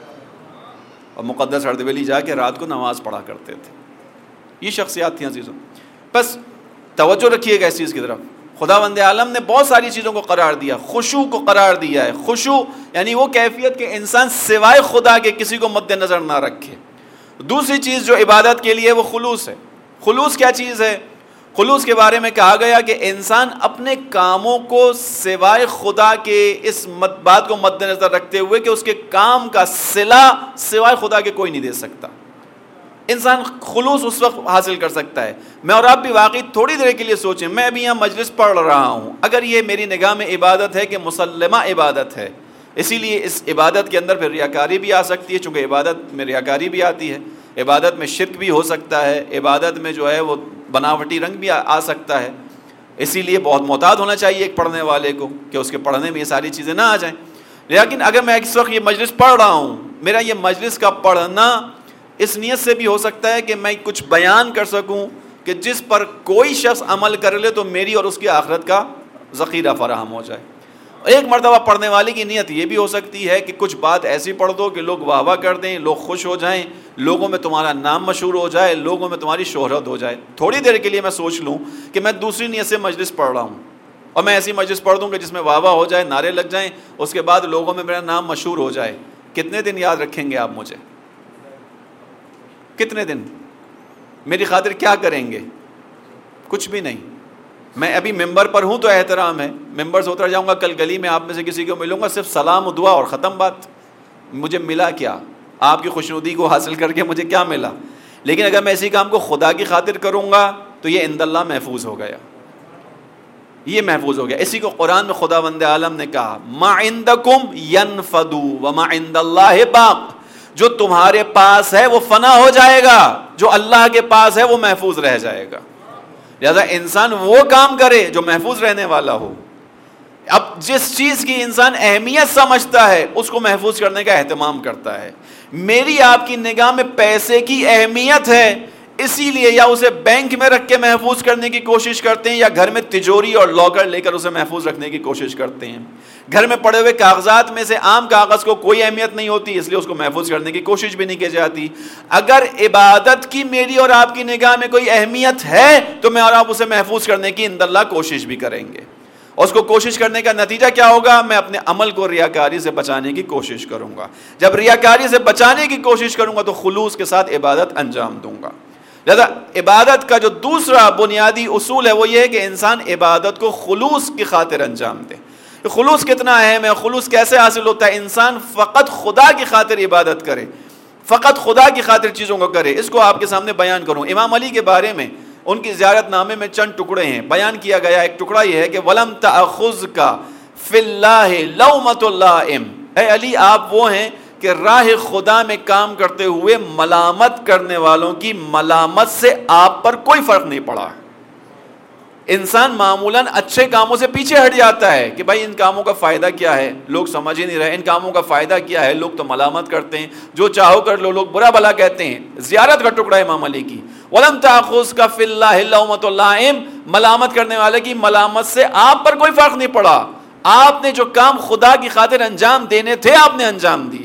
اور مقدس اردبیلی جا کے رات کو نماز پڑھا کرتے تھے. یہ شخصیات تھیں عزیزوں. بس توجہ رکھیے گا اس چیز کی طرف. خداوند عالم نے بہت ساری چیزوں کو قرار دیا، خشوع کو قرار دیا ہے. خشوع یعنی وہ کیفیت کہ انسان سوائے خدا کے کسی کو مد نظر نہ رکھے. دوسری چیز جو عبادت کے لیے وہ خلوص ہے. خلوص کیا چیز ہے؟ خلوص کے بارے میں کہا گیا کہ انسان اپنے کاموں کو سوائے خدا کے اس بات کو مد نظر رکھتے ہوئے کہ اس کے کام کا صلہ سوائے خدا کے کوئی نہیں دے سکتا. انسان خلوص اس وقت حاصل کر سکتا ہے. میں اور آپ بھی واقعی تھوڑی دیر کے لیے سوچیں، میں ابھی یہاں مجلس پڑھ رہا ہوں، اگر یہ میری نگاہ میں عبادت ہے کہ مسلمہ عبادت ہے، اسی لیے اس عبادت کے اندر پھر ریاکاری بھی آ سکتی ہے، چونکہ عبادت میں ریاکاری بھی آتی ہے، عبادت میں شرک بھی ہو سکتا ہے، عبادت میں جو ہے وہ بناوٹی رنگ بھی آ سکتا ہے. اسی لیے بہت محتاط ہونا چاہیے ایک پڑھنے والے کو کہ اس کے پڑھنے میں یہ ساری چیزیں نہ آ جائیں. لیکن اگر میں اس وقت یہ مجلس پڑھ رہا ہوں، میرا یہ مجلس کا پڑھنا اس نیت سے بھی ہو سکتا ہے کہ میں کچھ بیان کر سکوں کہ جس پر کوئی شخص عمل کر لے تو میری اور اس کی آخرت کا ذخیرہ فراہم ہو جائے. ایک مرتبہ پڑھنے والے کی نیت یہ بھی ہو سکتی ہے کہ کچھ بات ایسی پڑھ دو کہ لوگ واہ واہ کر دیں، لوگ خوش ہو جائیں، لوگوں میں تمہارا نام مشہور ہو جائے، لوگوں میں تمہاری شہرت ہو جائے. تھوڑی دیر کے لیے میں سوچ لوں کہ میں دوسری نیت سے مجلس پڑھ رہا ہوں، اور میں ایسی مجلس پڑھ دوں کہ جس میں واہ واہ ہو جائے، نعرے لگ جائیں، اس کے بعد لوگوں میں میرا نام مشہور ہو جائے. کتنے دن یاد رکھیں گے آپ مجھے؟ کتنے دن میری خاطر کیا کریں گے؟ کچھ بھی نہیں. میں ابھی ممبر پر ہوں تو احترام ہے، ممبر سے اتر جاؤں گا، کل گلی میں آپ میں سے کسی کو ملوں گا، صرف سلام و دعا اور ختم بات. مجھے ملا کیا؟ آپ کی خوشنودی کو حاصل کر کے مجھے کیا ملا؟ لیکن اگر میں اسی کام کو خدا کی خاطر کروں گا تو یہ عند اللہ محفوظ ہو گیا، یہ محفوظ ہو گیا. اسی کو قرآن میں خداوند عالم نے کہا ما عندکم ینفد وما عند اللہ باق، جو تمہارے پاس ہے وہ فنا ہو جائے گا، جو اللہ کے پاس ہے وہ محفوظ رہ جائے گا. لہذا انسان وہ کام کرے جو محفوظ رہنے والا ہو. اب جس چیز کی انسان اہمیت سمجھتا ہے اس کو محفوظ کرنے کا اہتمام کرتا ہے. میری آپ کی نگاہ میں پیسے کی اہمیت ہے، اسی لیے یا اسے بینک میں رکھ کے محفوظ کرنے کی کوشش کرتے ہیں یا گھر میں تجوری اور لاکر لے کر اسے محفوظ رکھنے کی کوشش کرتے ہیں. گھر میں پڑے ہوئے کاغذات میں سے عام کاغذ کو کوئی اہمیت نہیں ہوتی، اس لیے اس کو محفوظ کرنے کی کوشش بھی نہیں کی جاتی. اگر عبادت کی میری اور آپ کی نگاہ میں کوئی اہمیت ہے تو میں اور آپ اسے محفوظ کرنے کی اندر اللہ کوشش بھی کریں گے. اور اس کو کوشش کرنے کا نتیجہ کیا ہوگا؟ میں اپنے عمل کو ریاکاری سے بچانے کی کوشش کروں گا. جب ریاکاری سے بچانے کی کوشش کروں گا تو خلوص کے ساتھ عبادت انجام دوں گا. لہذا عبادت کا جو دوسرا بنیادی اصول ہے وہ یہ ہے کہ انسان عبادت کو خلوص کی خاطر انجام دے. خلوص کتنا اہم ہے، خلوص کیسے حاصل ہوتا ہے؟ انسان فقط خدا کی خاطر عبادت کرے، فقط خدا کی خاطر چیزوں کو کرے. اس کو آپ کے سامنے بیان کروں. امام علی کے بارے میں ان کی زیارت نامے میں چند ٹکڑے ہیں بیان کیا گیا. ایک ٹکڑا یہ ہے کہ وَلَمْ تَأْخُذْكَ فِي اللَّهِ لَوْمَةُ اللَّائِمِ، اے علی آپ وہ ہیں کہ راہ خدا میں کام کرتے ہوئے ملامت کرنے والوں کی ملامت سے آپ پر کوئی فرق نہیں پڑا. انسان معمولاً اچھے کاموں سے پیچھے ہٹ جاتا ہے کہ بھائی ان کاموں کا فائدہ کیا ہے، لوگ سمجھ ہی نہیں رہے، ان کاموں کا فائدہ کیا ہے، لوگ تو ملامت کرتے ہیں، جو چاہو کر لو، لوگ برا بھلا کہتے ہیں. زیارت کا ٹکڑا ہے امام علی کی، وَلَمْ تَأْخُذْكَ فِي اللَّهِ لَوْمَةُ اللَّائِمِ، ملامت کرنے والے کی ملامت سے آپ پر کوئی فرق نہیں پڑا. آپ نے جو کام خدا کی خاطر انجام دینے تھے آپ نے انجام دیے.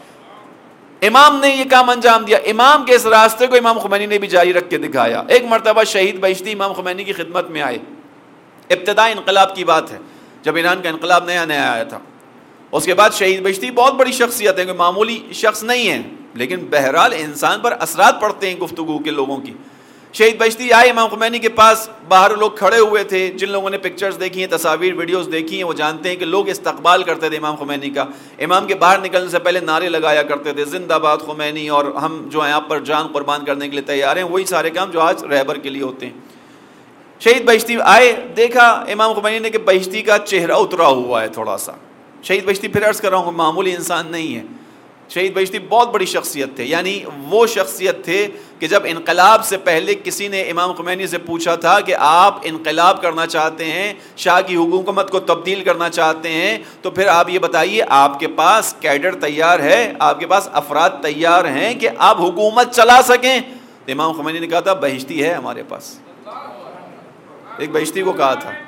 امام نے یہ کام انجام دیا. امام کے اس راستے کو امام خمینی نے بھی جاری رکھ کے دکھایا. ایک مرتبہ شہید بہشتی امام خمینی کی خدمت میں آئے. ابتدائی انقلاب کی بات ہے، جب ایران کا انقلاب نیا نیا آیا تھا. اس کے بعد شہید بہشتی بہت بڑی شخصیت ہے، کوئی معمولی شخص نہیں ہے، لیکن بہرحال انسان پر اثرات پڑتے ہیں گفتگو کے لوگوں کی. شہید بہشتی آئے امام خمینی کے پاس. باہر لوگ کھڑے ہوئے تھے. جن لوگوں نے پکچرز دیکھی ہیں، تصاویر ویڈیوز دیکھی ہیں، وہ جانتے ہیں کہ لوگ استقبال کرتے تھے امام خمینی کا. امام کے باہر نکلنے سے پہلے نعرے لگایا کرتے تھے، زندہ باد خمینی، اور ہم جو ہیں آپ پر جان قربان کرنے کے لیے تیار ہیں. وہی سارے کام جو آج رہبر کے لیے ہوتے ہیں. شہید بہشتی آئے، دیکھا امام خمینی نے کہ بہشتی کا چہرہ اترا ہوا ہے تھوڑا سا. شہید بہشتی پھر عرض کر رہا ہوں معمولی انسان نہیں ہے. شہید بہشتی بہت بڑی شخصیت تھے، یعنی وہ شخصیت تھے کہ جب انقلاب سے پہلے کسی نے امام خمینی سے پوچھا تھا کہ آپ انقلاب کرنا چاہتے ہیں، شاہ کی حکومت کو تبدیل کرنا چاہتے ہیں، تو پھر آپ یہ بتائیے آپ کے پاس کیڈر تیار ہے، آپ کے پاس افراد تیار ہیں کہ آپ حکومت چلا سکیں؟ تو امام خمینی نے کہا تھا بہشتی ہے ہمارے پاس. ایک بہشتی کو کہا تھا.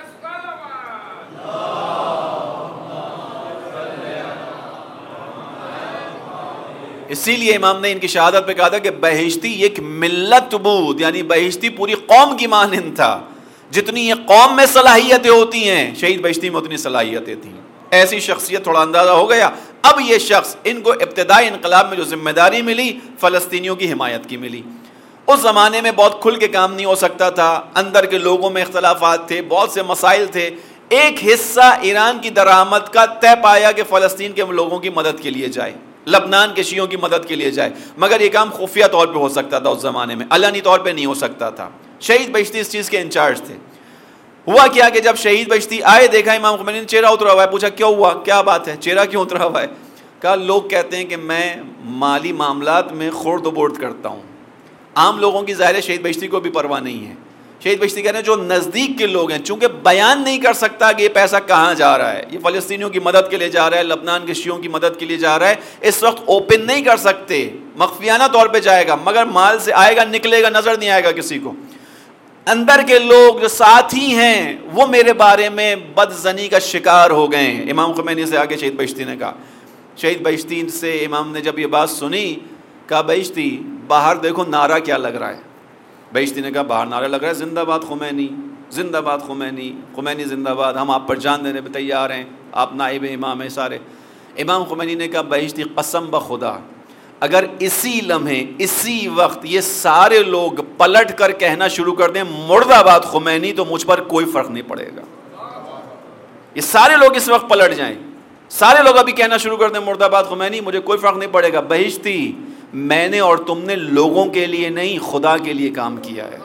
اسی لیے امام نے ان کی شہادت پہ کہا تھا کہ بہشتی ایک ملت بود، یعنی بہشتی پوری قوم کی مانند تھا. جتنی یہ قوم میں صلاحیتیں ہوتی ہیں شہید بہشتی میں اتنی صلاحیتیں تھیں. ایسی شخصیت، تھوڑا اندازہ ہو گیا. اب یہ شخص، ان کو ابتدائی انقلاب میں جو ذمہ داری ملی فلسطینیوں کی حمایت کی ملی. اس زمانے میں بہت کھل کے کام نہیں ہو سکتا تھا، اندر کے لوگوں میں اختلافات تھے، بہت سے مسائل تھے. ایک حصہ ایران کی درآمد کا طے پایا کہ فلسطین کے لوگوں کی مدد کے لیے جائے، لبنان کے شیعوں کی مدد کے لیے جائے. مگر یہ کام خفیہ طور پہ ہو سکتا تھا اس زمانے میں، علنی طور پہ نہیں ہو سکتا تھا. شہید بہشتی اس چیز کے انچارج تھے. ہوا کیا کہ جب شہید بہشتی آئے، دیکھا امام خمینی نے چہرہ اترا ہوا ہے. پوچھا کیا ہوا، کیا بات ہے، چہرہ کیوں اترا ہوا ہے؟ کہا لوگ کہتے ہیں کہ میں مالی معاملات میں خورد و برد کرتا ہوں. عام لوگوں کی ظاہر شہید بہشتی کو بھی پرواہ نہیں ہے. شہید بہشتی کہتے ہیں جو نزدیک کے لوگ ہیں، چونکہ بیان نہیں کر سکتا کہ یہ پیسہ کہاں جا رہا ہے، یہ فلسطینیوں کی مدد کے لیے جا رہا ہے، لبنان کے شیعوں کی مدد کے لیے جا رہا ہے، اس وقت اوپن نہیں کر سکتے، مخفیانہ طور پہ جائے گا، مگر مال سے آئے گا، نکلے گا، نظر نہیں آئے گا کسی کو. اندر کے لوگ جو ساتھی ہیں وہ میرے بارے میں بدظنی کا شکار ہو گئے ہیں. امام خمینی سے آگے شہید بہشتی نے کہا. شہید بہشتی سے امام نے جب یہ بات سنی، کہا بہشتی باہر دیکھو نعرہ کیا لگ رہا ہے. بہشتی نے کہا باہر نعرہ لگ رہا ہے زندہ باد خمینی، زندہ باد خمینی، خمینی زندہ باد، ہم آپ پر جان دینے پہ تیار ہیں، آپ نائب امام ہیں سارے. امام خمینی نے کہا بہشتی قسم بخدا اگر اسی لمحے اسی وقت یہ سارے لوگ پلٹ کر کہنا شروع کر دیں مرد آباد خمینی تو مجھ پر کوئی فرق نہیں پڑے گا. یہ سارے لوگ اس وقت پلٹ جائیں، سارے لوگ ابھی کہنا شروع کر دیں مرد آباد خمینی، مجھے کوئی فرق نہیں پڑے گا. بہشتی میں نے اور تم نے لوگوں کے لیے نہیں خدا کے لیے کام کیا ہے.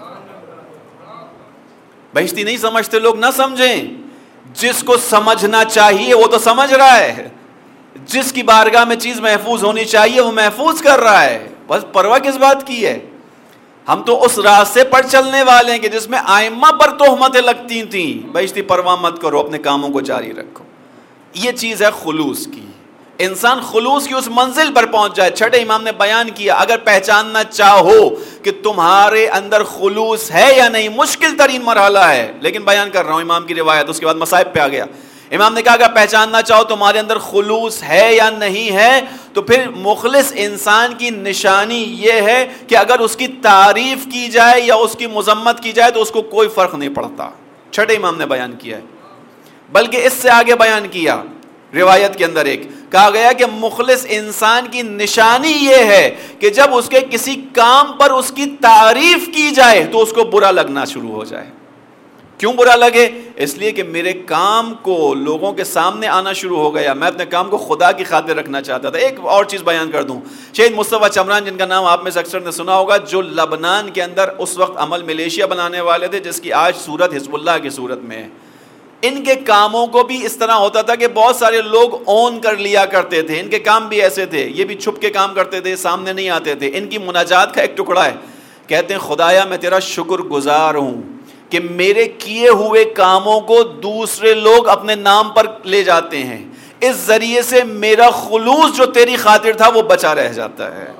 بہشتی نہیں سمجھتے لوگ، نہ سمجھیں. جس کو سمجھنا چاہیے وہ تو سمجھ رہا ہے، جس کی بارگاہ میں چیز محفوظ ہونی چاہیے وہ محفوظ کر رہا ہے. بس پرواہ کس بات کی ہے. ہم تو اس راستے پر چلنے والے ہیں کہ جس میں ائمہ پر تہمتیں لگتی تھیں، بیشتی پرواہ مت کرو، اپنے کاموں کو جاری رکھو. یہ چیز ہے خلوص کی. انسان خلوص کی اس منزل پر پہنچ جائے. چھٹے امام نے بیان کیا اگر پہچاننا چاہو کہ تمہارے اندر خلوص ہے یا نہیں، مشکل ترین مرحلہ ہے، لیکن بیان کر رہا ہوں امام کی روایت، اس کے بعد مصائب پہ آ گیا. امام نے کہا اگر پہچاننا چاہو تمہارے اندر خلوص ہے یا نہیں ہے، تو پھر مخلص انسان کی نشانی یہ ہے کہ اگر اس کی تعریف کی جائے یا اس کی مذمت کی جائے تو اس کو کوئی فرق نہیں پڑتا. چھٹے امام نے بیان کیا ہے. بلکہ اس سے آگے بیان کیا روایت کے اندر ایک کہا گیا کہ مخلص انسان کی نشانی یہ ہے کہ جب اس کے کسی کام پر اس کی تعریف کی جائے تو اس کو برا لگنا شروع ہو جائے. کیوں برا لگے؟ اس لیے کہ میرے کام کو لوگوں کے سامنے آنا شروع ہو گیا، میں اپنے کام کو خدا کی خاطر رکھنا چاہتا تھا. ایک اور چیز بیان کر دوں، شہید مصطفیٰ چمران جن کا نام آپ میں سے اکثر نے سنا ہوگا، جو لبنان کے اندر اس وقت عمل ملیشیا بنانے والے تھے جس کی آج صورت حزب اللہ کی صورت میں ہے. ان کے کاموں کو بھی اس طرح ہوتا تھا کہ بہت سارے لوگ اون کر لیا کرتے تھے. ان کے کام بھی ایسے تھے، یہ بھی چھپ کے کام کرتے تھے، سامنے نہیں آتے تھے. ان کی مناجات کا ایک ٹکڑا ہے، کہتے ہیں خدایا میں تیرا شکر گزار ہوں کہ میرے کیے ہوئے کاموں کو دوسرے لوگ اپنے نام پر لے جاتے ہیں، اس ذریعے سے میرا خلوص جو تیری خاطر تھا وہ بچا رہ جاتا ہے.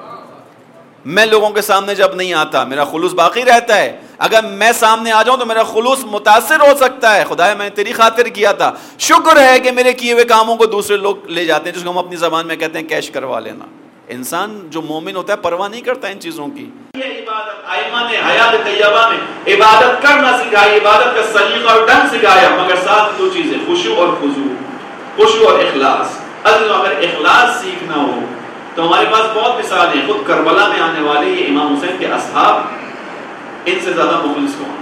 میں لوگوں کے سامنے جب نہیں آتا میرا خلوص باقی رہتا ہے، اگر میں سامنے آ جاؤں تو میرا خلوص متاثر ہو سکتا ہے. خدایا میں نے تیری خاطر کیا تھا، شکر ہے کہ میرے کیے ہوئے کاموں کو دوسرے لوگ لے جاتے ہیں، جس کو ہم اپنی زبان میں کہتے ہیں کیش کروا لینا. انسان جو مومن ہوتا ہے پرواہ نہیں کرتا ان چیزوں کی. یہ عبادت ائمہ نے حیات طیبہ میں عبادت کرنا سکھائی، عبادت کا سلیقہ اور ڈھنگ سکھایا، مگر ساتھ دو چیزیں، خشوع اور خضوع، خشوع اور اخلاص. اگر اخلاص سیکھنا ہو تو ہمارے پاس بہت مثالیں ہیں. خود کربلا میں آنے والے یہ امام حسین کے اصحاب، ان سے زیادہ مخلص کون؟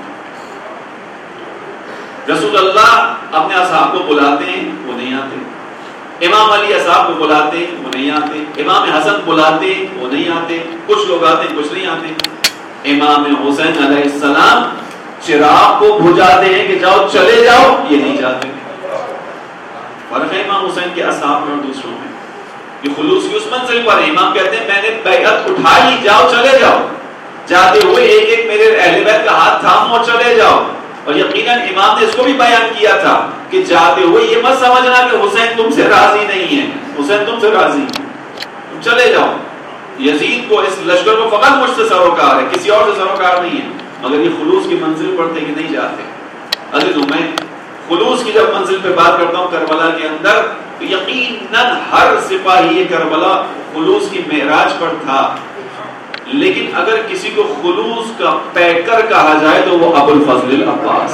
رسول اللہ اپنے اصحاب کو بلاتے ہیں وہ نہیں آتے، امام علی اصحاب کو بلاتے ہیں وہ نہیں آتے، امام حسن بلاتے ہیں وہ نہیں آتے، کچھ لوگ آتے ہیں کچھ نہیں آتے. امام حسین علیہ السلام چراغ کو بجھاتے ہیں کہ جاؤ چلے جاؤ، یہ نہیں جاتے. فرق ہے امام حسین کے اصحاب میں اور دوسروں میں. یہ خلوص کی اس منزل پر ہے. امام کہتے ہیں میں نے بیعت اٹھائی، جاؤ چلے جاؤ، جاتے ہوئے ایک ایک میرے اہل بیت کا ہاتھ تھامو اور چلے جاؤ. اور یقیناً امام نے اس کو بھی بیان کیا تھا کہ جاتے ہوئے یہ مت سمجھنا کہ حسین تم سے راضی نہیں ہے، حسین تم سے راضی ہے، تم چلے جاؤ. یزید کو اس لشکر کو فقط مجھ سے سروکار ہے، کسی اور سے سروکار نہیں ہے. مگر یہ خلوص کی منزل پر تھے کہ نہیں جاتے. عزیزوں میں خلوص کی جب منزل پہ بات کرتا ہوں کربلا کے اندر، تو یقیناً ہر سپاہی کربلا خلوص کی معراج پر تھا. لیکن اگر کسی کو خلوص کا پیکر کہا جائے تو وہ ابو الفضل العباس،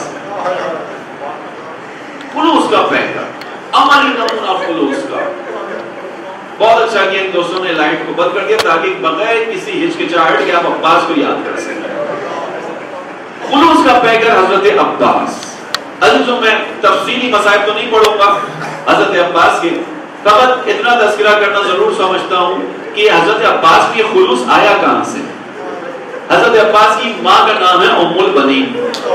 خلوص کا پیکر، عملی نمونہ خلوص کا. بہت اچھا کیا ان دوستوں نے لائٹ کو بند کر دیا تاکہ بغیر کسی ہچکچاہٹ کے آپ عباس کو یاد کر سکیں. خلوص کا پیکر حضرت عباس. عزیزوں میں تفصیلی مصائب تو نہیں پڑھوں گا حضرت عباس کے، فقط اتنا تذکرہ کرنا ضرور سمجھتا ہوں کہ حضرت عباس کی خلوص آیا کہاں سے. حضرت عباس کی ماں کا نام ہے ام البنین،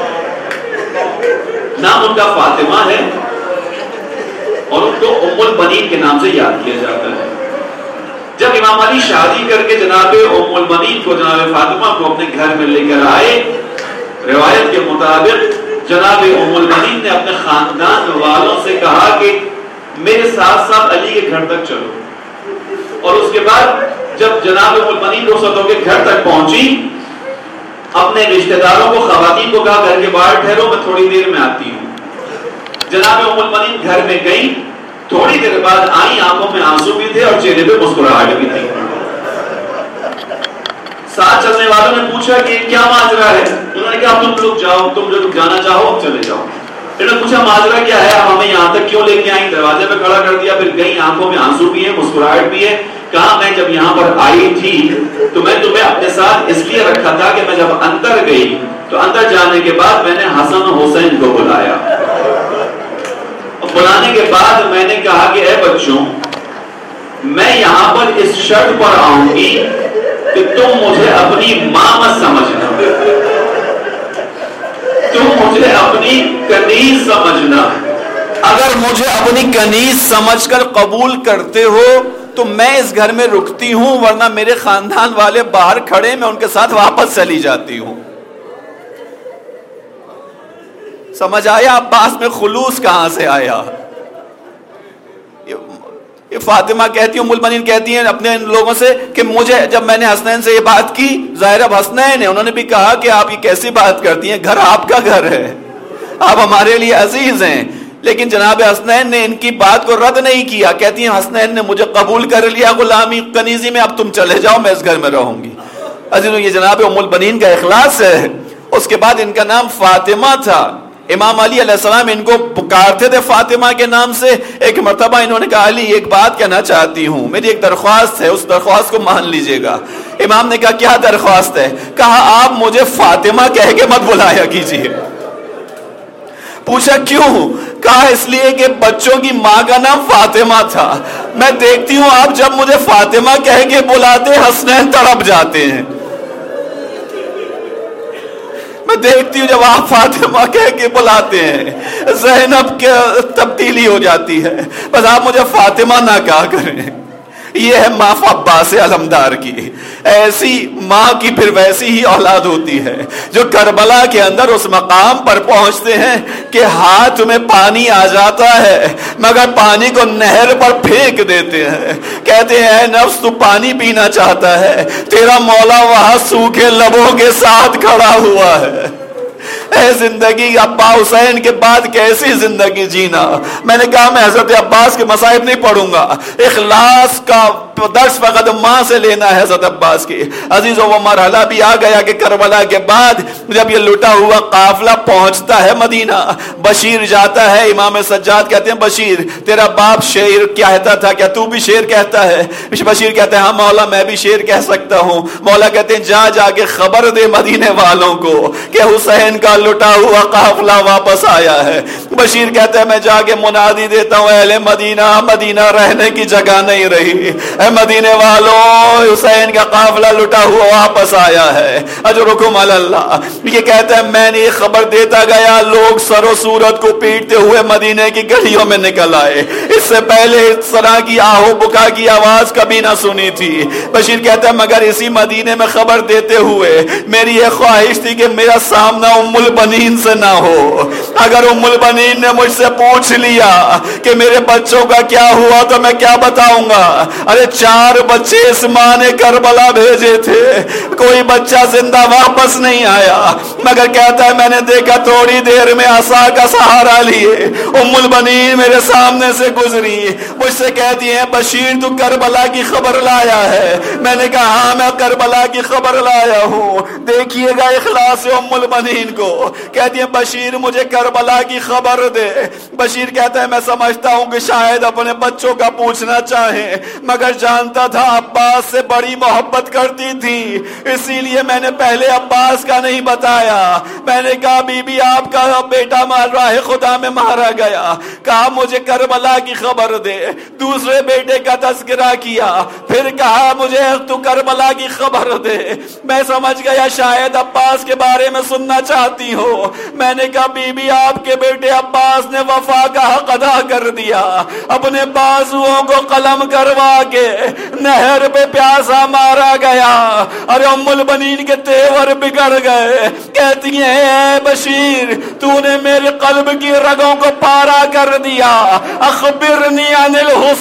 نام ان کا فاطمہ ہے اور ان کو ام البنین کے نام سے یاد کیا جاتا ہے. جب امام علی شادی کر کے جناب ام البنین کو، جناب فاطمہ کو اپنے گھر میں لے کر آئے، روایت کے مطابق جناب ام البنین نے اپنے خاندان والوں سے کہا کہ میرے ساتھ ساتھ علی کے گھر تک چلو. اور اس کے بعد جب جناب ام البنین رخصت ہو کے گھر تک پہنچی، اپنے رشتہ داروں کو، خواتین کو کہا گھر کے باہر ٹھہرو، میں تھوڑی دیر میں آتی ہوں. جناب ام البنین گھر میں گئی، تھوڑی دیر بعد آئی، آنکھوں میں آنسو بھی تھے اور چہرے پہ مسکراہٹ بھی تھی. ساتھ چلنے والوں نے پوچھا کہ کیا ماجرا ہے؟ انہوں نے کہا تم لوگ جاؤ، تم جو جانا چاہو اب چلے جاؤ. انہوں نے پوچھا ماجرا کیا ہے، آپ ہمیں یہاں تک کیوں لے کے آئیں؟ دروازے پہ کھڑا کر دیا. پھر گئی، آنکھوں میں آنسو بھی ہے، مسکراہٹ بھی ہے. کہا میں جب یہاں پر آئی تھی تو میں تمہیں اپنے ساتھ اس لیے رکھا تھا کہ میں جب اندر گئی تو اندر جانے کے بعد میں نے حسن و حسین کو بلایا. بلانے کے بعد میں نے کہا کہ اے بچوں، میں یہاں پر اس شرط پر آؤں گی کہ تم مجھے اپنی ماں مت سمجھنا، تم مجھے اپنی کنیز سمجھنا. اگر مجھے اپنی کنیز سمجھ کر قبول کرتے ہو تو میں اس گھر میں رکتی ہوں، ورنہ میرے خاندان والے باہر کھڑے، میں ان کے ساتھ واپس چلی جاتی ہوں۔ سمجھ آیا عباس میں خلوص کہاں سے آیا؟ یہ فاطمہ کہتی ہے، ام المؤمنین کہتی ہیں اپنے لوگوں سے کہ مجھے، جب میں نے حسنین سے یہ بات کی، ظاہر اب حسنین ہے، انہوں نے بھی کہا کہ آپ یہ کیسی بات کرتی ہیں، گھر آپ کا گھر ہے، آپ ہمارے لیے عزیز ہیں، لیکن جناب حسنین نے ان کی بات کو رد نہیں کیا۔ کہتی ہیں حسنین نے مجھے قبول کر لیا غلامی کنیزی میں، اب تم چلے جاؤ، میں اس گھر میں رہوں گی۔ عزیزوں یہ جناب ام المؤمنین کا اخلاص ہے۔ اس کے بعد ان کا نام فاطمہ تھا۔ امام علی علیہ السلام ان کو پکارتے تھے فاطمہ کے نام سے۔ ایک مرتبہ انہوں نے کہا علی ایک بات کہنا چاہتی ہوں، میری ایک درخواست ہے، اس درخواست کو مان لیجئے گا۔ امام نے کہا کیا درخواست ہے؟ کہا آپ مجھے فاطمہ کہہ کے مت بلایا کیجئے۔ پوچھا کیوں؟ کہا اس لیے کہ بچوں کی ماں کا نام فاطمہ تھا، میں دیکھتی ہوں آپ جب مجھے فاطمہ کہہ کے بلاتے حسنین تڑپ جاتے ہیں، میں دیکھتی ہوں جب آپ فاطمہ کہہ کے بلاتے ہیں زینب کے تبدیلی ہو جاتی ہے، بس آپ مجھے فاطمہ نہ کہا کریں۔ یہ ہے ماں عباس علمدار کی، ایسی ماں کی پھر ویسی ہی اولاد ہوتی ہے جو کربلا کے اندر اس مقام پر پہنچتے ہیں کہ ہاتھ میں پانی آ جاتا ہے مگر پانی کو نہر پر پھینک دیتے ہیں، کہتے ہیں اے نفس تو پانی پینا چاہتا ہے، تیرا مولا وہاں سوکھے لبوں کے ساتھ کھڑا ہوا ہے۔ اے زندگی ابا حسین کے بعد کیسی زندگی جینا۔ میں نے کہا میں حضرت عباس کے مصائب نہیں پڑھوں گا، اخلاص کا درس فقط ماں سے لینا ہے حضرت عباس کی۔ عزیزوں وہ مرحلہ بھی آ گیا کہ کربلا کے بعد جب یہ لٹا ہوا قافلہ پہنچتا ہے مدینہ، بشیر جاتا ہے، امام سجاد کہتے ہیں بشیر تیرا باپ شعر کہتا تھا، کیا تو بھی شعر کہتا ہے؟ بشیر کہتا ہے ہاں مولا میں بھی شعر کہہ سکتا ہوں۔ مولا کہتے ہیں جا کے خبر دے مدینے والوں کو کہ حسین کا لٹا ہوا قافلہ واپس آیا ہے۔ بشیر کہتا ہے میں جا کے منادی دیتا ہوں اہل مدینہ، مدینہ رہنے کی جگہ نہیں رہی، اے مدینے والوں حسین کا قافلہ لٹا ہوا واپس آیا ہے، اجرکم علی اللہ۔ یہ کہتا ہے میں نے یہ خبر دیتا گیا، لوگ سر و صورت کو پیٹتے ہوئے مدینے کی گلیوں میں نکل آئے، اس سے پہلے اس طرح کی آہو بکا کی آواز کبھی نہ سنی تھی۔ بشیر کہتا ہے مگر اسی مدینے میں خبر دیتے ہوئے میری یہ خواہش تھی کہ میرا سامنا ام البنین سے نہ ہو، اگر ام البنین نے مجھ سے پوچھ لیا کہ میرے بچوں کا کیا ہوا تو میں کیا بتاؤں گا؟ ارے 4 بچے اس ماں نے کربلا بھیجے تھے، کوئی بچہ زندہ واپس نہیں آیا، مگر کہتا ہے میں نے دیکھا تھوڑی دیر میں عصا کا سہارا لیے ام البنین میرے سامنے سے گزری، مجھ سے کہتی ہے بشیر تو کربلا کی خبر لایا ہے؟ میں نے کہا ہاں میں کربلا کی خبر لایا ہوں۔ دیکھیے گا اخلاص ام البنین کو، کہتی ہے بشیر مجھے کربلا کی خبر دے۔ بشیر کہتا ہے میں سمجھتا ہوں کہ شاید اپنے بچوں کا پوچھنا چاہیں، مگر جانتا تھا عباس سے بڑی محبت کرتی تھی، اسی لیے میں نے پہلے عباس کا نہیں بتایا۔ میں نے کہا بی بی آپ کا بیٹا راہ خدا میں مارا گیا، کہا مجھے کربلا کی خبر دے، دوسرے بیٹے کا تذکرہ کیا، پھر کہا مجھے تو کربلا کی خبر دے۔ میں سمجھ گیا شاید عباس کے بارے میں سننا چاہتی ہو۔ میں نے کہا بی بی آپ کے بیٹے عباس نے وفا کا حق ادا کر دیا، اپنے بازوؤں کو قلم کروا کے نہر پہ پیاسا مارا گیا، اور ام البنین کے تیور بگڑ گئے۔ کہتی ہیں اے بشیر تو نے میرے قلب کی رگوں کو پارا کر دیا، اخبرنی عن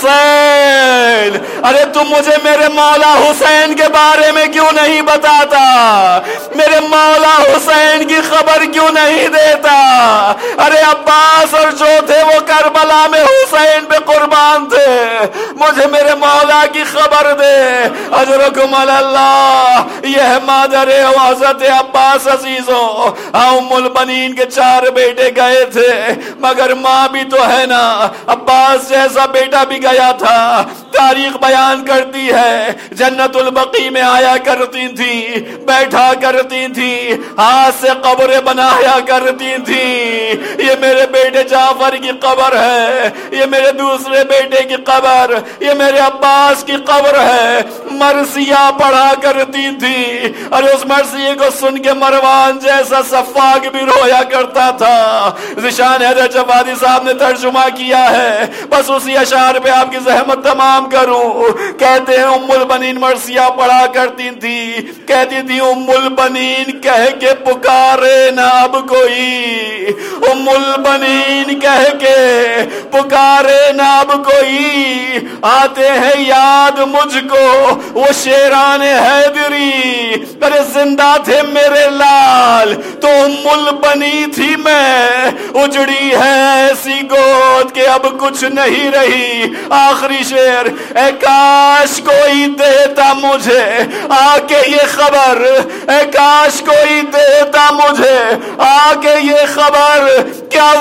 الحسین، ارے تم مجھے میرے مولا حسین کے بارے میں کیوں نہیں بتاتا؟ میرے مولا حسین کی خبر کیوں نہیں دیتا؟ ارے عباس اور جو تھے وہ کربلا میں حسین پہ قربان تھے، مجھے میرے مولا کی خبر دے۔ اجرکم علی اللہ۔ یہ ہے مادر حضرت عباس عزیزوں۔ ام البنین کے 4 بیٹے گئے تھے مگر ماں بھی تو ہے نا، عباس جیسا بیٹا بھی گیا تھا۔ تاریخ بیان کرتی ہے جنت البقیع میں آیا کرتی تھی، بیٹھا کرتی تھی، ہاتھ سے قبریں بنایا کرتی تھی۔ یہ میرے بیٹے جعفر کی قبر ہے، یہ میرے دوسرے بیٹے کی قبر، یہ میرے عباس کی قبر ہے۔ مرثیہ پڑھا کرتی تھی، اور اس مرثیے کو سن کے مروان جیسا صفاق بھی رویا کرتا تھا۔ ذیشان حیدر جوادی صاحب نے ترجمہ کیا ہے، بس اسی اشعار پہ آپ کی زحمت تمام کروں۔ کہتے ہیں ام البنین مرثیہ پڑھا کرتی تھی، کہتی تھی ام البنین کہہ کے پکارے نہ اب کوئی، ام البنین کہہ کے پکارے نہ اب کوئی، آتے ہیں یاد مجھ کو وہ شیران حیدری، پر زندہ تھے میرے لال تو ام البنی تھی میں، اجڑی ہے ایسی گود کہ اب کچھ نہیں رہی۔ آخری شعر، اے کاش کوئی دیتا مجھے آ کے یہ خبر، اے کاش کوئی دیتا مجھے آ کے یہ خبر، کیا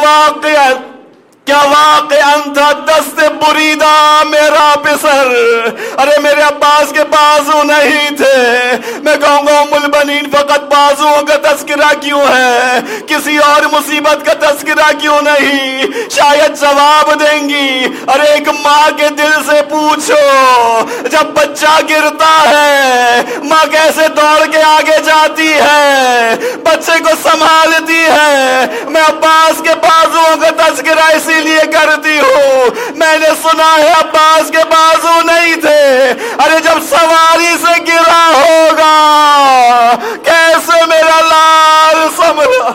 واقعاً تھا دست بریدہ میرا پسر۔ ارے میرے عباس کے بازو نہیں تھے، میں کہوں گا ام البنین فقط بازوؤں کا تذکرہ کیوں ہے، کسی اور مصیبت کا تذکرہ کیوں نہیں؟ شاید جواب دیں گی، ارے ایک ماں کے دل سے پوچھو، جب بچہ گرتا ہے ماں کیسے دوڑ کے آگے جاتی ہے، بچے کو سنبھالتی ہے۔ میں عباس کے بازوؤں کا تذکرہ اسی لیے کرتی ہوں، میں نے سنا ہے عباس کے بازو نہیں تھے۔ ارے جب سواری سے گرا ہوگا کیسے میرا لال سنبھلا۔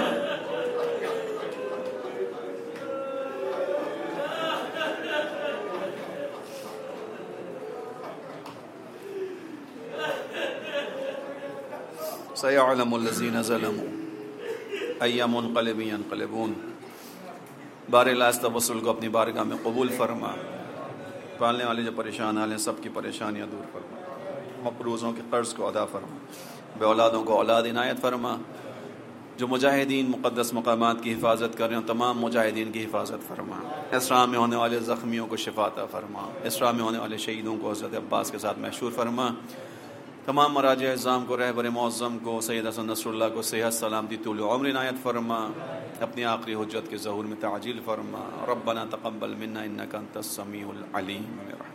سَيَعْلَمُ الَّذِينَ ظَلَمُوا أَيَّ مُنقَلِبٍ يَنقَلِبُونَ۔ بار لاست توسل کو اپنی بارگاہ میں قبول فرما، پالنے والے جو پریشان حال ہیں سب کی پریشانیاں دور فرما، مقروضوں کے قرض کو ادا فرما، بے اولادوں کو اولاد عنایت فرما، جو مجاہدین مقدس مقامات کی حفاظت کر رہے ہیں تمام مجاہدین کی حفاظت فرما، اسرا میں ہونے والے زخمیوں کو شفا عطا فرما، اسرا میں ہونے والے شہیدوں کو حضرت عباس کے ساتھ محشور فرما، تمام مراجع اعظام کو، رہبر معظم کو، سید حسن نصر اللہ کو صحت سلامتی طول عمر عنایت فرما، اپنی آخری حجت کے ظہور میں تعجیل فرما۔ ربنا تقبل منا انک انت السمیع العلیم۔